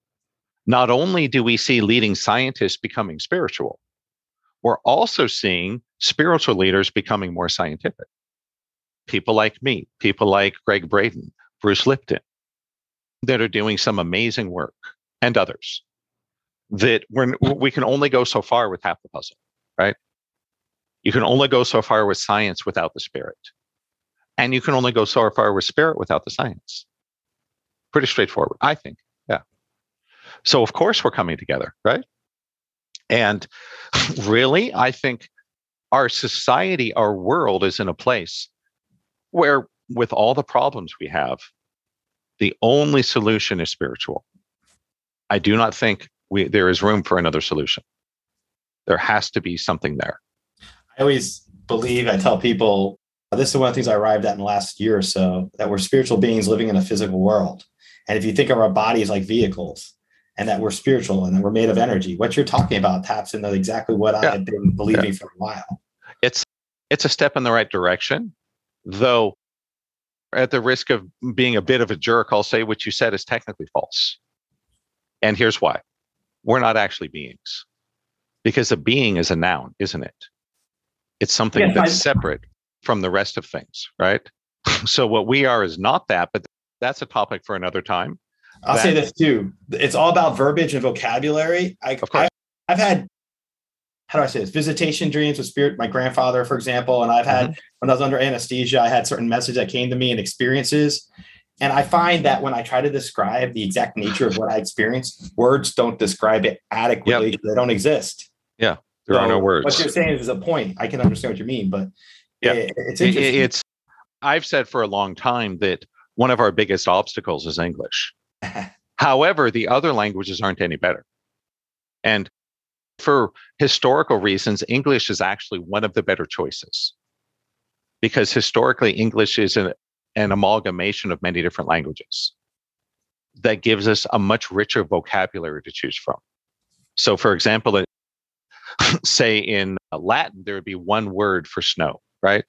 Not only do we see leading scientists becoming spiritual, we're also seeing spiritual leaders becoming more scientific. People like me, people like Greg Braden, Bruce Lipton, that are doing some amazing work, and others, that we can only go so far with half the puzzle, right? You can only go so far with science without the spirit. And you can only go so far with spirit without the science. Pretty straightforward, I think. Yeah. So of course we're coming together, right? And really, I think our society, our world is in a place where, with all the problems we have, the only solution is spiritual. I do not think there is room for another solution. There has to be something there. I always believe, I tell people, this is one of the things I arrived at in the last year or so, that we're spiritual beings living in a physical world. And if you think of our bodies like vehicles, and that we're spiritual and that we're made of energy, what you're talking about taps into exactly what I've been believing for a while. It's a step in the right direction, though at the risk of being a bit of a jerk, I'll say what you said is technically false. And here's why. We're not actually beings, because a being is a noun, isn't it? It's something that's separate from the rest of things, right? So what we are is not that, but that's a topic for another time. I'll say this too. It's all about verbiage and vocabulary. I've had, how do I say this? Visitation dreams with spirit, my grandfather, for example. And I've had, when I was under anesthesia, I had certain messages that came to me and experiences. And I find that when I try to describe the exact nature of what I experienced, words don't describe it adequately. They don't exist. Yeah. There are no words. What you're saying is a point. I can understand what you mean, but it's interesting. I've said for a long time that one of our biggest obstacles is English. However, the other languages aren't any better. And for historical reasons, English is actually one of the better choices. Because historically, English is an amalgamation of many different languages that gives us a much richer vocabulary to choose from. So, for example, say in Latin, there would be one word for snow, right?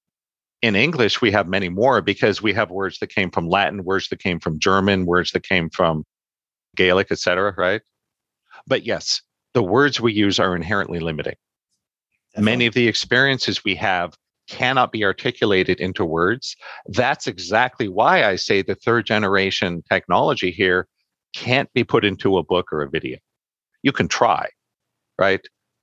In English, we have many more because we have words that came from Latin, words that came from German, words that came from Gaelic, etc., right? But yes, the words we use are inherently limiting. Many of the experiences we have cannot be articulated into words. That's exactly why I say the third generation technology here can't be put into a book or a video. You can try, right?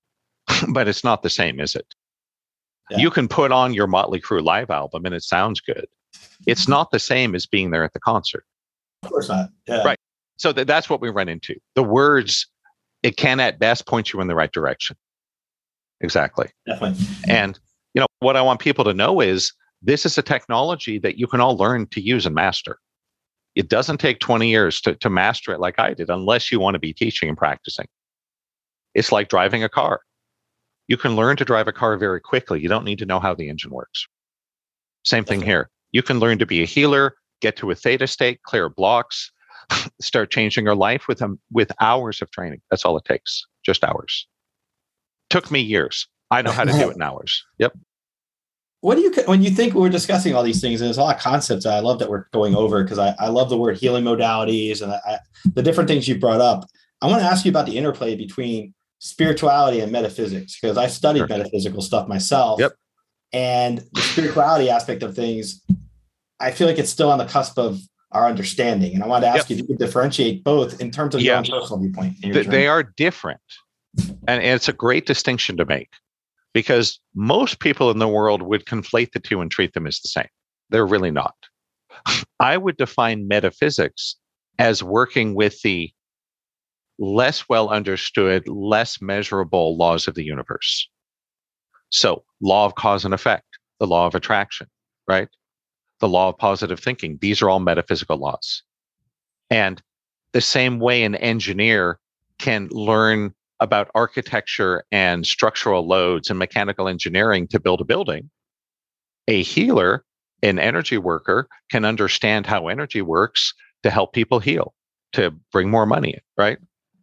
But it's not the same, is it? Yeah. You can put on your Motley Crue live album and it sounds good. It's not the same as being there at the concert. Of course not. Yeah. Right. So that's what we run into. The words, it can at best point you in the right direction. Exactly. Definitely. And what I want people to know is this is a technology that you can all learn to use and master. It doesn't take 20 years to master it like I did, unless you want to be teaching and practicing. It's like driving a car. You can learn to drive a car very quickly. You don't need to know how the engine works. Same thing here. You can learn to be a healer, get to a theta state, clear blocks, start changing your life with hours of training. That's all it takes. Just hours. Took me years. I know how to do it in hours. Yep. what do you, when you think we're discussing all these things, and there's a lot of concepts that I love that we're going over, because I love the word healing modalities and the different things you brought up. I want to ask you about the interplay between spirituality and metaphysics, because I studied metaphysical stuff myself. Yep. And the spirituality aspect of things, I feel like it's still on the cusp of our understanding. And I wanted to ask you if you could differentiate both in terms of your own personal viewpoint. They are different. And it's a great distinction to make, because most people in the world would conflate the two and treat them as the same. They're really not. I would define metaphysics as working with the less well understood, less measurable laws of the universe. So, law of cause and effect, the law of attraction, right? The law of positive thinking. These are all metaphysical laws. And the same way an engineer can learn about architecture and structural loads and mechanical engineering to build a building, a healer, an energy worker, can understand how energy works to help people heal, to bring more money in, right?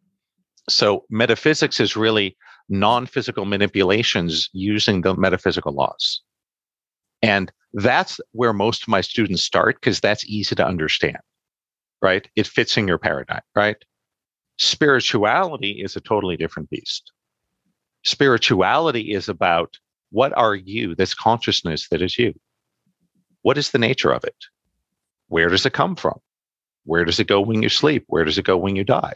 So metaphysics is really non-physical manipulations using the metaphysical laws. And that's where most of my students start, because that's easy to understand, right? It fits in your paradigm, right? Spirituality is a totally different beast. Spirituality is about, what are you, this consciousness that is you? What is the nature of it? Where does it come from? Where does it go when you sleep? Where does it go when you die?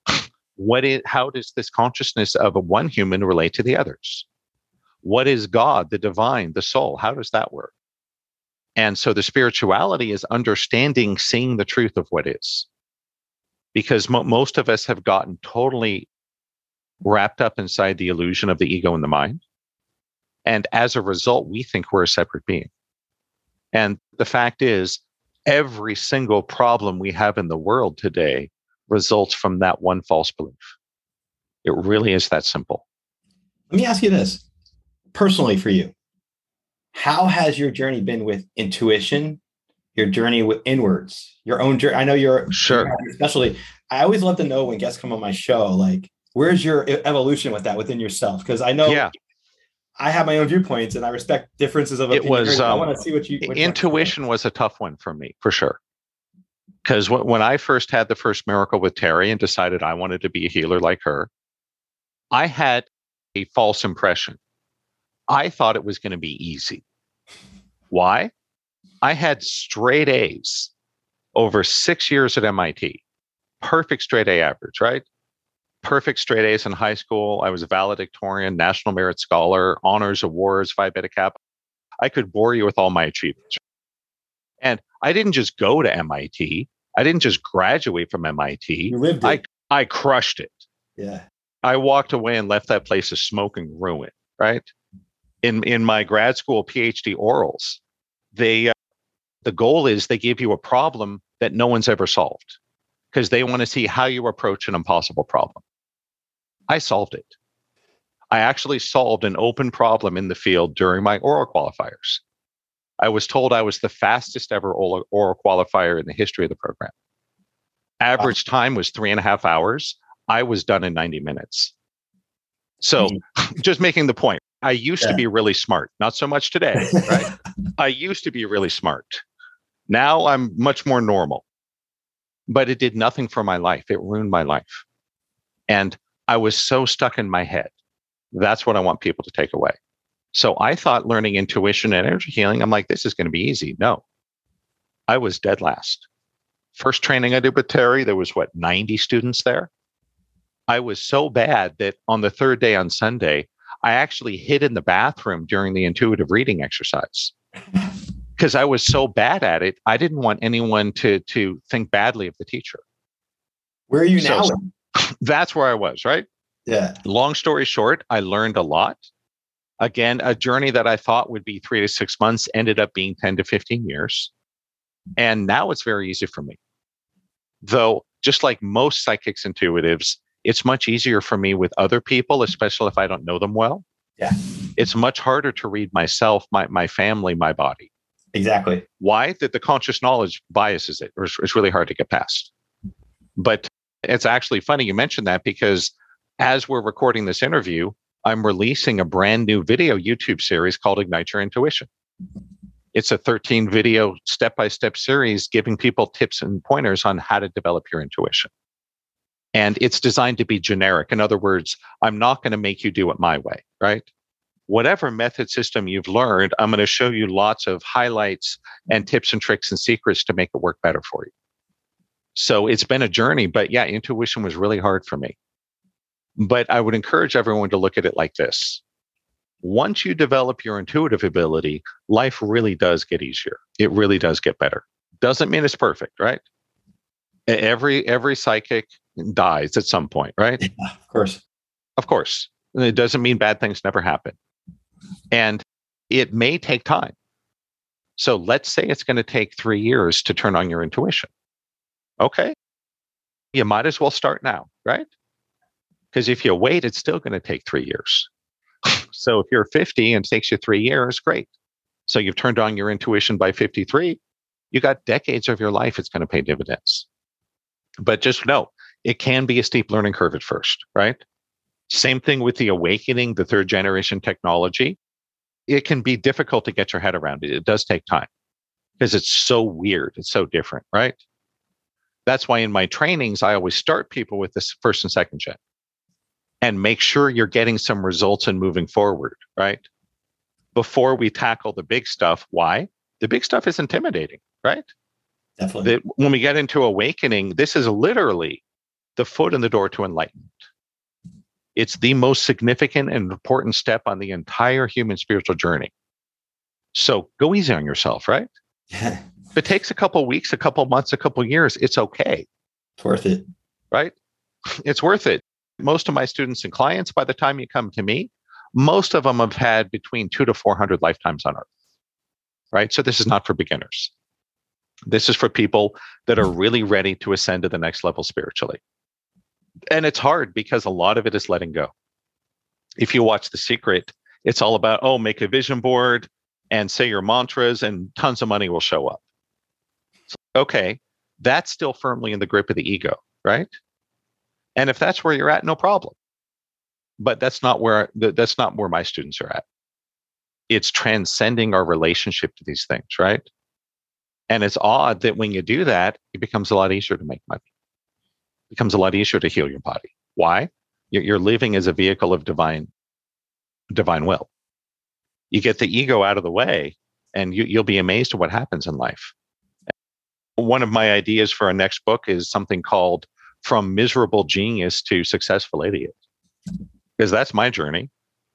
How does this consciousness of a one human relate to the others? What is God, the divine, the soul? How does that work? And so the spirituality is understanding, seeing the truth of what is. Because most of us have gotten totally wrapped up inside the illusion of the ego and the mind. And as a result, we think we're a separate being. And the fact is, every single problem we have in the world today results from that one false belief. It really is that simple. Let me ask you this, personally for you. How has your journey been with intuition, your journey with inwards, your own journey? I know you're especially, I always love to know when guests come on my show, like, where's your evolution with that within yourself? Because I know I have my own viewpoints and I respect differences of opinion. I want to see what you... Intuition was a tough one for me, for sure. Because when I first had the first miracle with Terry and decided I wanted to be a healer like her, I had a false impression. I thought it was going to be easy. Why? I had straight A's over 6 years at MIT. Perfect straight A average, right? Perfect straight A's in high school. I was a valedictorian, National Merit Scholar, honors awards, Phi Beta Kappa. I could bore you with all my achievements. And I didn't just go to MIT. I didn't just graduate from MIT. You lived it. I crushed it. Yeah. I walked away and left that place a smoking ruin, right? In my grad school PhD orals, the goal is they give you a problem that no one's ever solved, because they want to see how you approach an impossible problem. I solved it. I actually solved an open problem in the field during my oral qualifiers. I was told I was the fastest ever oral qualifier in the history of the program. Average time was 3.5 hours. I was done in 90 minutes. So just making the point, I used to be really smart, not so much today, right? I used to be really smart. Now I'm much more normal, but it did nothing for my life. It ruined my life. And I was so stuck in my head. That's what I want people to take away. So I thought learning intuition and energy healing, I'm like, this is going to be easy. No, I was dead last. First training I did with Terry, there was 90 students there. I was so bad that on the third day on Sunday, I actually hid in the bathroom during the intuitive reading exercise because I was so bad at it. I didn't want anyone to think badly of the teacher. Where are you now? That's where I was, right? Yeah. Long story short, I learned a lot. Again, a journey that I thought would be 3 to 6 months ended up being 10 to 15 years. And now it's very easy for me. Though, just like most psychics intuitives, it's much easier for me with other people, especially if I don't know them well. Yeah. It's much harder to read myself, my family, my body. Exactly. Why? That the conscious knowledge biases it. It's really hard to get past. But it's actually funny you mentioned that, because as we're recording this interview, I'm releasing a brand new video YouTube series called Ignite Your Intuition. It's a 13 video step-by-step series giving people tips and pointers on how to develop your intuition. And it's designed to be generic. In other words, I'm not going to make you do it my way, right? Whatever method system you've learned, I'm going to show you lots of highlights and tips and tricks and secrets to make it work better for you. So it's been a journey, but yeah, intuition was really hard for me. But I would encourage everyone to look at it like this. Once you develop your intuitive ability, life really does get easier. It really does get better. Doesn't mean it's perfect, right? Every psychic dies at some point, right? Yeah, of course. Of course. It doesn't mean bad things never happen. And it may take time. So let's say it's going to take 3 years to turn on your intuition. Okay. You might as well start now, right? Because if you wait, it's still going to take 3 years. So if you're 50 and it takes you 3 years, great. So you've turned on your intuition by 53. You got decades of your life. It's going to pay dividends. But just know, it can be a steep learning curve at first, right? Same thing with the awakening, the third generation technology. It can be difficult to get your head around it. It does take time because it's so weird. It's so different, right? That's why in my trainings, I always start people with this first and second gen and make sure you're getting some results and moving forward, right? Before we tackle the big stuff. Why? The big stuff is intimidating, right? Definitely. When we get into awakening, this is literally the foot in the door to enlightenment. It's the most significant and important step on the entire human spiritual journey. So go easy on yourself, right? Yeah. If it takes a couple of weeks, a couple of months, a couple of years, it's okay. It's worth it. Right? It's worth it. Most of my students and clients, by the time you come to me, most of them have had between 200 to 400 lifetimes on Earth. Right? So this is not for beginners. This is for people that are really ready to ascend to the next level spiritually. And it's hard because a lot of it is letting go. If you watch The Secret, it's all about, make a vision board and say your mantras and tons of money will show up. So, okay, that's still firmly in the grip of the ego, right? And if that's where you're at, no problem. But that's not where my students are at. It's transcending our relationship to these things, right? And it's odd that when you do that, it becomes a lot easier to make money. It becomes a lot easier to heal your body. Why? You're living as a vehicle of divine will. You get the ego out of the way, and you'll be amazed at what happens in life. One of my ideas for a next book is something called From Miserable Genius to Successful Idiot, because that's my journey.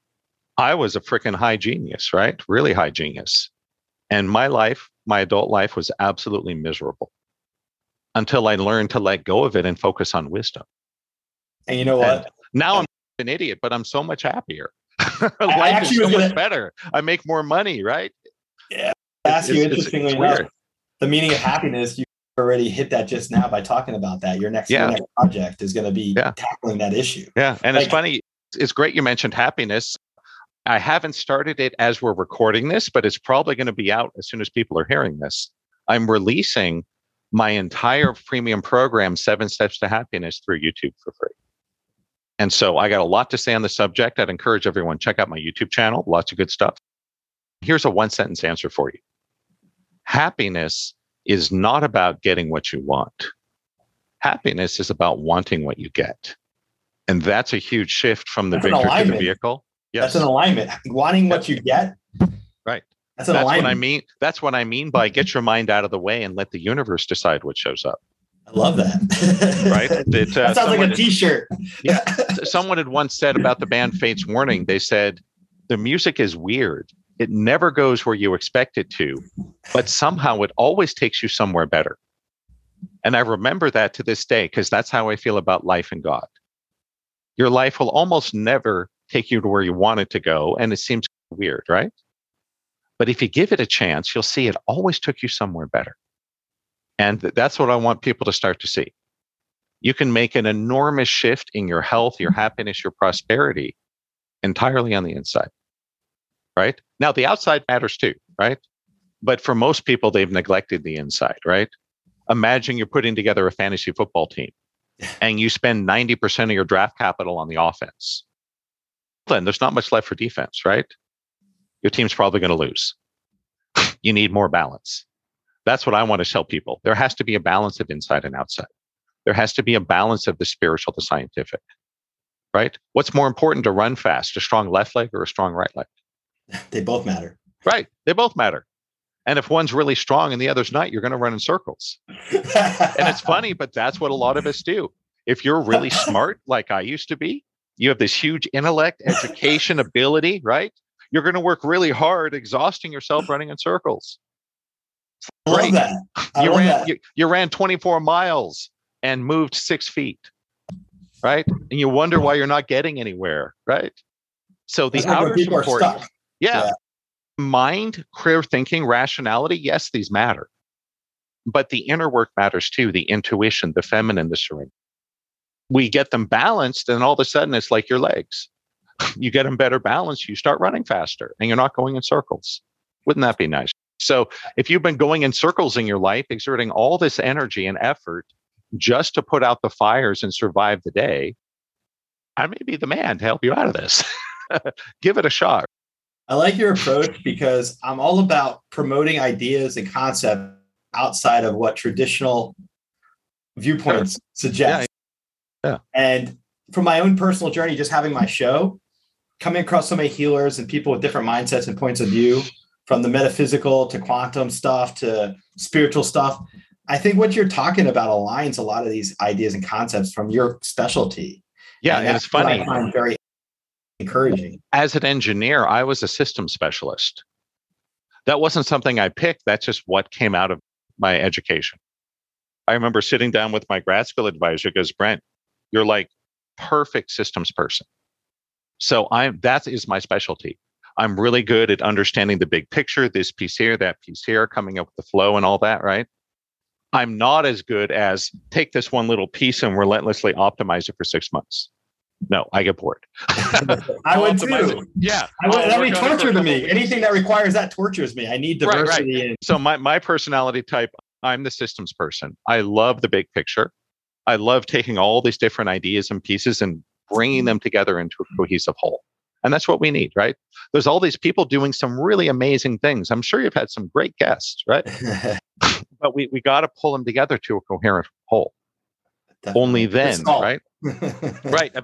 I was a freaking high genius, right? Really high genius. And my life, my adult life, was absolutely miserable until I learned to let go of it and focus on wisdom. And you know what? And now I'm an idiot, but I'm so much happier. Life is so much better. I make more money, right? Yeah. Ask you, interestingly enough, the meaning of happiness, you already hit that just now by talking about that. Your next project is going to be tackling that issue. Yeah. And it's funny. It's great you mentioned happiness. I haven't started it as we're recording this, but it's probably going to be out as soon as people are hearing this. I'm releasing my entire premium program, 7 Steps to Happiness, through YouTube for free. And so I got a lot to say on the subject. I'd encourage everyone, check out my YouTube channel, lots of good stuff. Here's a 1-sentence answer for you. Happiness is not about getting what you want. Happiness is about wanting what you get. And that's a huge shift from the victor to the vehicle. Yes. That's an alignment. Wanting what you get. Right. That's what I mean. That's what I mean by get your mind out of the way and let the universe decide what shows up. I love that. Right? That sounds like a t-shirt. Yeah. Someone had once said about the band Fates Warning, they said, the music is weird. It never goes where you expect it to, but somehow it always takes you somewhere better. And I remember that to this day, because that's how I feel about life and God. Your life will almost never take you to where you want it to go. And it seems weird, right? But if you give it a chance, you'll see it always took you somewhere better. And that's what I want people to start to see. You can make an enormous shift in your health, your happiness, your prosperity entirely on the inside, right? Now, the outside matters too, right? But for most people, they've neglected the inside, right? Imagine you're putting together a fantasy football team and you spend 90% of your draft capital on the offense. Then there's not much left for defense, right? Your team's probably going to lose. You need more balance. That's what I want to tell people. There has to be a balance of inside and outside. There has to be a balance of the spiritual, the scientific, right? What's more important to run fast, a strong left leg or a strong right leg? They both matter. Right. They both matter. And if one's really strong and the other's not, you're going to run in circles. And it's funny, but that's what a lot of us do. If you're really smart, like I used to be, you have this huge intellect, education, ability, right? You're going to work really hard, exhausting yourself running in circles. I love that. You ran 24 miles and moved 6 feet, right? And you wonder why you're not getting anywhere, right? So the outer support, yeah. Mind, clear thinking, rationality, yes, these matter. But the inner work matters too, the intuition, the feminine, the serene. We get them balanced, and all of a sudden it's like your legs. You get them better balanced, you start running faster, and you're not going in circles. Wouldn't that be nice? So if you've been going in circles in your life, exerting all this energy and effort just to put out the fires and survive the day, I may be the man to help you out of this. Give it a shot. I like your approach because I'm all about promoting ideas and concepts outside of what traditional viewpoints suggest. Yeah. And from my own personal journey, just having my show, coming across so many healers and people with different mindsets and points of view, from the metaphysical to quantum stuff to spiritual stuff. I think what you're talking about aligns a lot of these ideas and concepts from your specialty. Yeah, and it's funny. I find very encouraging. As an engineer, I was a systems specialist. That wasn't something I picked. That's just what came out of my education. I remember sitting down with my grad school advisor, goes, Brent, you're like perfect systems person. So that is my specialty. I'm really good at understanding the big picture, this piece here, that piece here, coming up with the flow and all that, right? I'm not as good as take this one little piece and relentlessly optimize it for 6 months. No, I get bored. I would too. Yeah. That'd be torture to me. Anything that requires that tortures me. I need diversity. Right. So my personality type, I'm the systems person. I love the big picture. I love taking all these different ideas and pieces and bringing them together into a cohesive whole. And that's what we need, right? There's all these people doing some really amazing things. I'm sure you've had some great guests, right? But we got to pull them together to a coherent whole. Definitely. Only then, right? Right.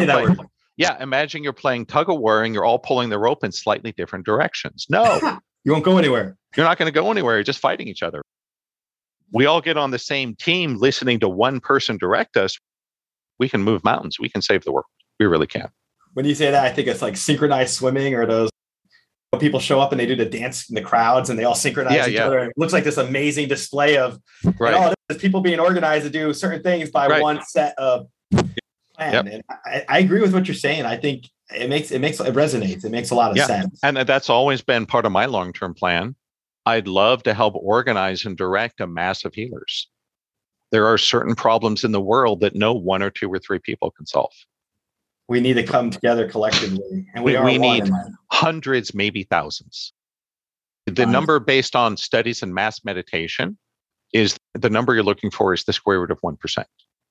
Imagine you're playing tug of war and you're all pulling the rope in slightly different directions. No. You won't go anywhere. You're not going to go anywhere. You're just fighting each other. We all get on the same team listening to one person direct us. We can move mountains. We can save the world. We really can. When you say that, I think it's like synchronized swimming or those when people show up and they do the dance in the crowds and they all synchronize each other. It looks like this amazing display of there's people being organized to do certain things by one set of plan. Yep. And I agree with what you're saying. I think it resonates. It makes a lot of sense. And that's always been part of my long-term plan. I'd love to help organize and direct a mass of healers. There are certain problems in the world that no one or two or three people can solve. We need to come together collectively. And we need hundreds, maybe thousands. The number based on studies in mass meditation is the number you're looking for is the square root of 1%.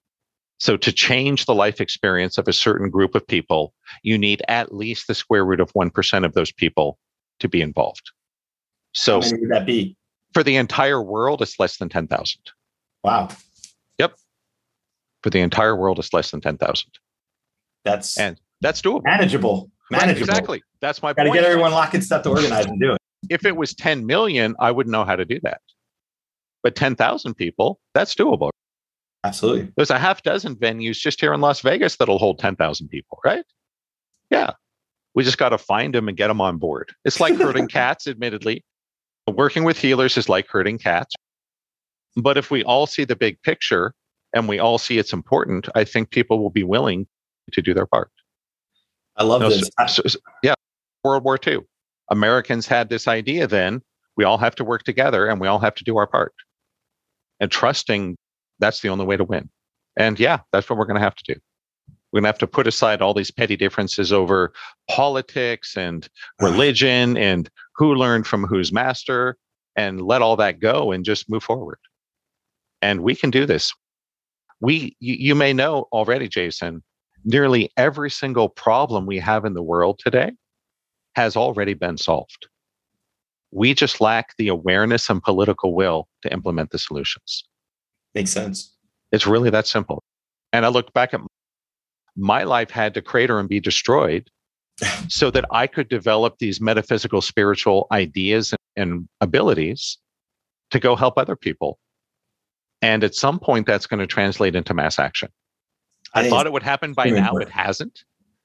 So to change the life experience of a certain group of people, you need at least the square root of 1% of those people to be involved. So how many would that be? For the entire world, it's less than 10,000. Wow. Yep. For the entire world, it's less than 10,000. That's doable. Manageable. Right, exactly. That's my point. Got to get everyone lock and step to organize and do it. If it was 10 million, I wouldn't know how to do that. But 10,000 people, that's doable. Absolutely. There's a half dozen venues just here in Las Vegas that'll hold 10,000 people, right? Yeah. We just got to find them and get them on board. It's like herding cats, admittedly. Working with healers is like herding cats. But if we all see the big picture and we all see it's important, I think people will be willing to do their part. I love this. World War II. Americans had this idea then, we all have to work together and we all have to do our part. And trusting that's the only way to win. And that's what we're going to have to do. We're going to have to put aside all these petty differences over politics and religion and who learned from whose master and let all that go and just move forward. And we can do this. You may know already, Jason, nearly every single problem we have in the world today has already been solved. We just lack the awareness and political will to implement the solutions. Makes sense. It's really that simple. And I looked back at my life had to crater and be destroyed so that I could develop these metaphysical, spiritual ideas and abilities to go help other people. And at some point, that's going to translate into mass action. I thought it would happen by now. It hasn't.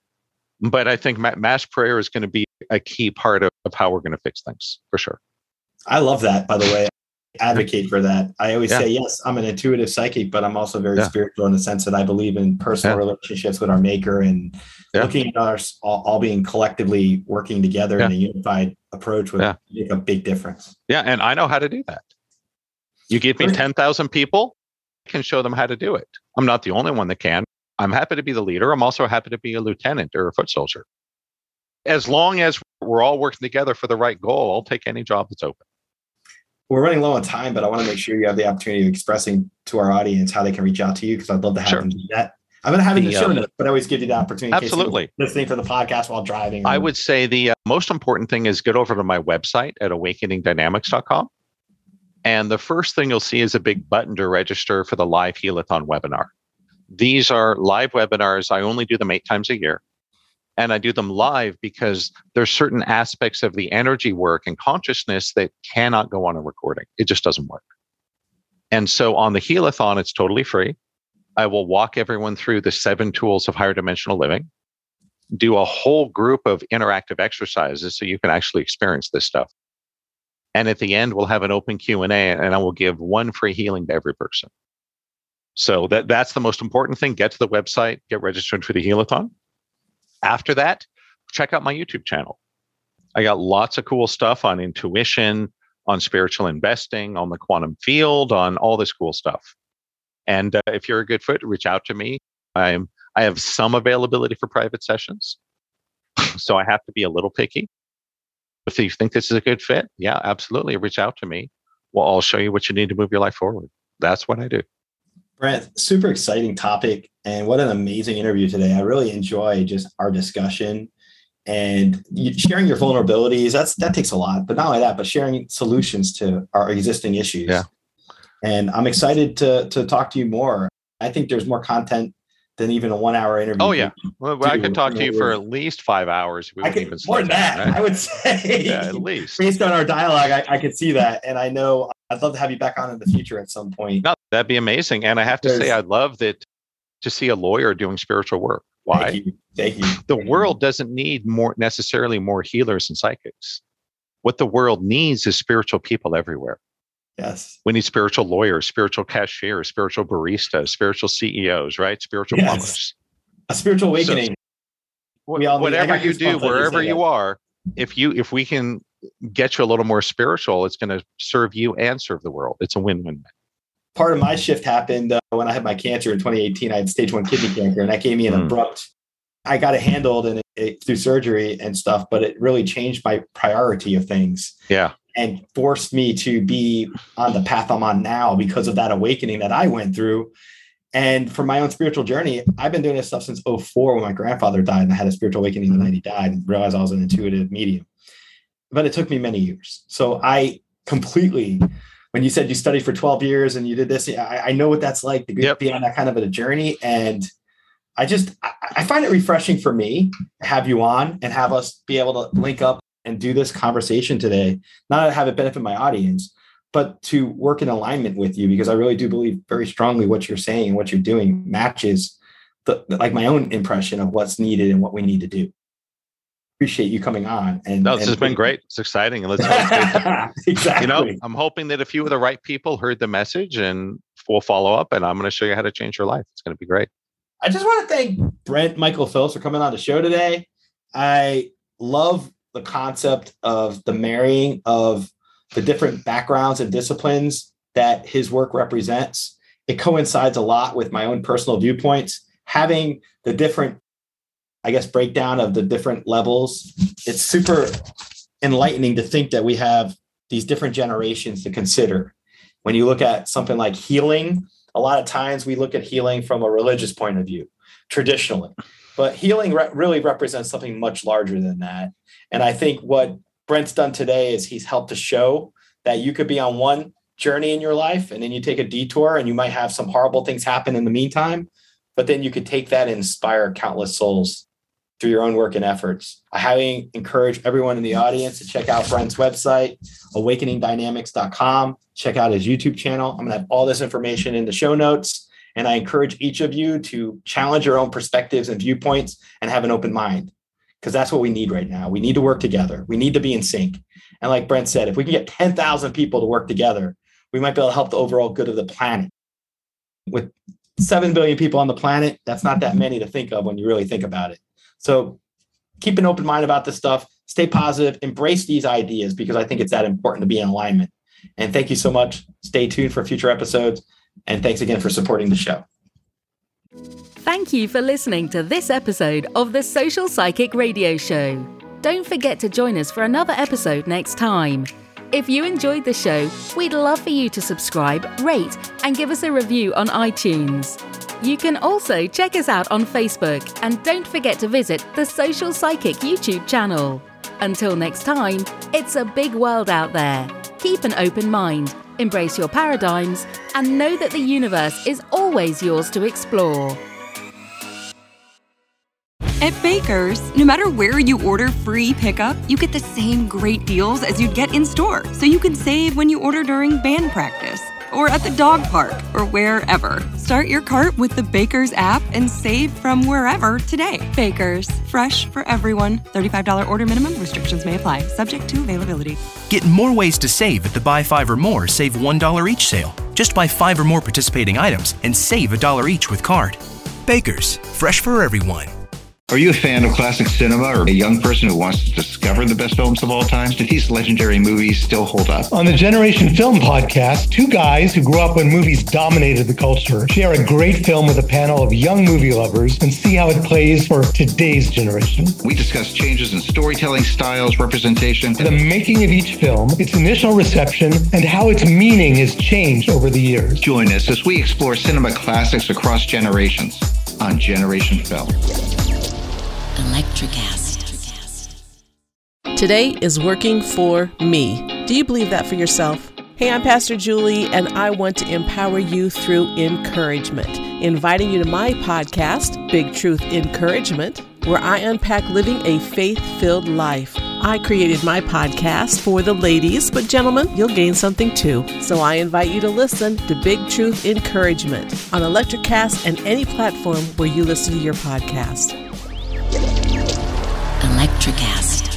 But I think mass prayer is going to be a key part of how we're going to fix things, for sure. I love that, by the way. Advocate for that. I always say, yes, I'm an intuitive psychic, but I'm also very spiritual in the sense that I believe in personal relationships with our maker and looking at us all being collectively working together in a unified approach would make a big difference. Yeah, and I know how to do that. You give me 10,000 people, I can show them how to do it. I'm not the only one that can. I'm happy to be the leader. I'm also happy to be a lieutenant or a foot soldier. As long as we're all working together for the right goal, I'll take any job that's open. We're running low on time, but I want to make sure you have the opportunity of expressing to our audience how they can reach out to you, because I'd love to have them do that. I'm going to have it in the show notes, but I always give you the opportunity. Absolutely. In case you're listening to the podcast while driving. I would say the most important thing is get over to my website at awakeningdynamics.com. And the first thing you'll see is a big button to register for the live Healathon webinar. These are live webinars. I only do them 8 times a year. And I do them live because there's certain aspects of the energy work and consciousness that cannot go on a recording. It just doesn't work. And so on the Healathon, it's totally free. I will walk everyone through the 7 tools of higher dimensional living, do a whole group of interactive exercises so you can actually experience this stuff. And at the end, we'll have an open Q&A, and I will give 1 free healing to every person. So that's the most important thing. Get to the website, get registered for the Healathon. After that, check out my YouTube channel. I got lots of cool stuff on intuition, on spiritual investing, on the quantum field, on all this cool stuff. And if you're a good fit, reach out to me. I have some availability for private sessions, so I have to be a little picky. If you think this is a good fit, yeah, absolutely. Reach out to me. Well, I'll show you what you need to move your life forward. That's what I do. Brent, super exciting topic. And what an amazing interview today. I really enjoy just our discussion and sharing your vulnerabilities. That takes a lot, but not only that, but sharing solutions to our existing issues. Yeah. And I'm excited to talk to you more. I think there's more content than even a 1-hour interview. Oh, yeah. Well, I could talk to you for at least 5 hours. I could more than that, right? I would say. Yeah, at least. Based on our dialogue, I could see that. And I know I'd love to have you back on in the future at some point. No, that'd be amazing. And I have to say, I'd love that to see a lawyer doing spiritual work. Why? Thank you. The world doesn't need necessarily more healers and psychics. What the world needs is spiritual people everywhere. Yes. We need spiritual lawyers, spiritual cashiers, spiritual baristas, spiritual CEOs, right? Spiritual plumbers. A spiritual awakening. So, whatever you do, wherever you are, if we can get you a little more spiritual, it's going to serve you and serve the world. It's a win-win. Part of my shift happened when I had my cancer in 2018. I had stage 1 kidney cancer, and that gave me an abrupt. I got it handled and through surgery and stuff, but it really changed my priority of things. Yeah. And forced me to be on the path I'm on now because of that awakening that I went through. And for my own spiritual journey, I've been doing this stuff since 2004 when my grandfather died, and I had a spiritual awakening the night he died and realized I was an intuitive medium. But it took me many years. So I completely, when you said you studied for 12 years and you did this, I know what that's like to be on that kind of a journey. And I find it refreshing for me to have you on and have us be able to link up and do this conversation today, not to have it benefit my audience, but to work in alignment with you, because I really do believe very strongly what you're saying and what you're doing matches like my own impression of what's needed and what we need to do. Appreciate you coming on. This has been great. It's exciting. And Exactly. I'm hoping that a few of the right people heard the message and we'll follow up, and I'm going to show you how to change your life. It's going to be great. I just want to thank Brent Michael Phillips for coming on the show today. I love the concept of the marrying of the different backgrounds and disciplines that his work represents. It coincides a lot with my own personal viewpoints. Having the different, breakdown of the different levels, it's super enlightening to think that we have these different generations to consider. When you look at something like healing, a lot of times we look at healing from a religious point of view, traditionally. But healing really represents something much larger than that. And I think what Brent's done today is he's helped to show that you could be on one journey in your life and then you take a detour and you might have some horrible things happen in the meantime, but then you could take that and inspire countless souls through your own work and efforts. I highly encourage everyone in the audience to check out Brent's website, awakeningdynamics.com. Check out his YouTube channel. I'm going to have all this information in the show notes. And I encourage each of you to challenge your own perspectives and viewpoints and have an open mind, because that's what we need right now. We need to work together. We need to be in sync. And like Brent said, if we can get 10,000 people to work together, we might be able to help the overall good of the planet. With 7 billion people on the planet, that's not that many to think of when you really think about it. So keep an open mind about this stuff. Stay positive. Embrace these ideas, because I think it's that important to be in alignment. And thank you so much. Stay tuned for future episodes. And thanks again for supporting the show. Thank you for listening to this episode of the Social Psychic Radio Show. Don't forget to join us for another episode next time. If you enjoyed the show, we'd love for you to subscribe, rate, and give us a review on iTunes. You can also check us out on Facebook, and don't forget to visit the Social Psychic YouTube channel. Until next time, it's a big world out there. Keep an open mind, embrace your paradigms, and know that the universe is always yours to explore. At Baker's, no matter where you order free pickup, you get the same great deals as you'd get in store, so you can save when you order during band practice or at the dog park or wherever. Start your cart with the Baker's app and save from wherever today. Baker's, fresh for everyone. $35 order minimum. Restrictions may apply. Subject to availability. Get more ways to save at the Buy 5 or More Save $1 each sale. Just buy 5 or more participating items and save $1 each with card. Baker's, fresh for everyone. Are you a fan of classic cinema or a young person who wants to discover the best films of all time? Do these legendary movies still hold up? On the Generation Film podcast, two guys who grew up when movies dominated the culture share a great film with a panel of young movie lovers and see how it plays for today's generation. We discuss changes in storytelling styles, representation, The making of each film, its initial reception, and how its meaning has changed over the years. Join us as we explore cinema classics across generations on Generation Film. Electricast. Today is working for me. Do you believe that for yourself? Hey, I'm Pastor Julie, and I want to empower you through encouragement. Inviting you to my podcast, Big Truth Encouragement, where I unpack living a faith-filled life. I created my podcast for the ladies, but gentlemen, you'll gain something too. So I invite you to listen to Big Truth Encouragement on Electricast and any platform where you listen to your podcast. Electricast.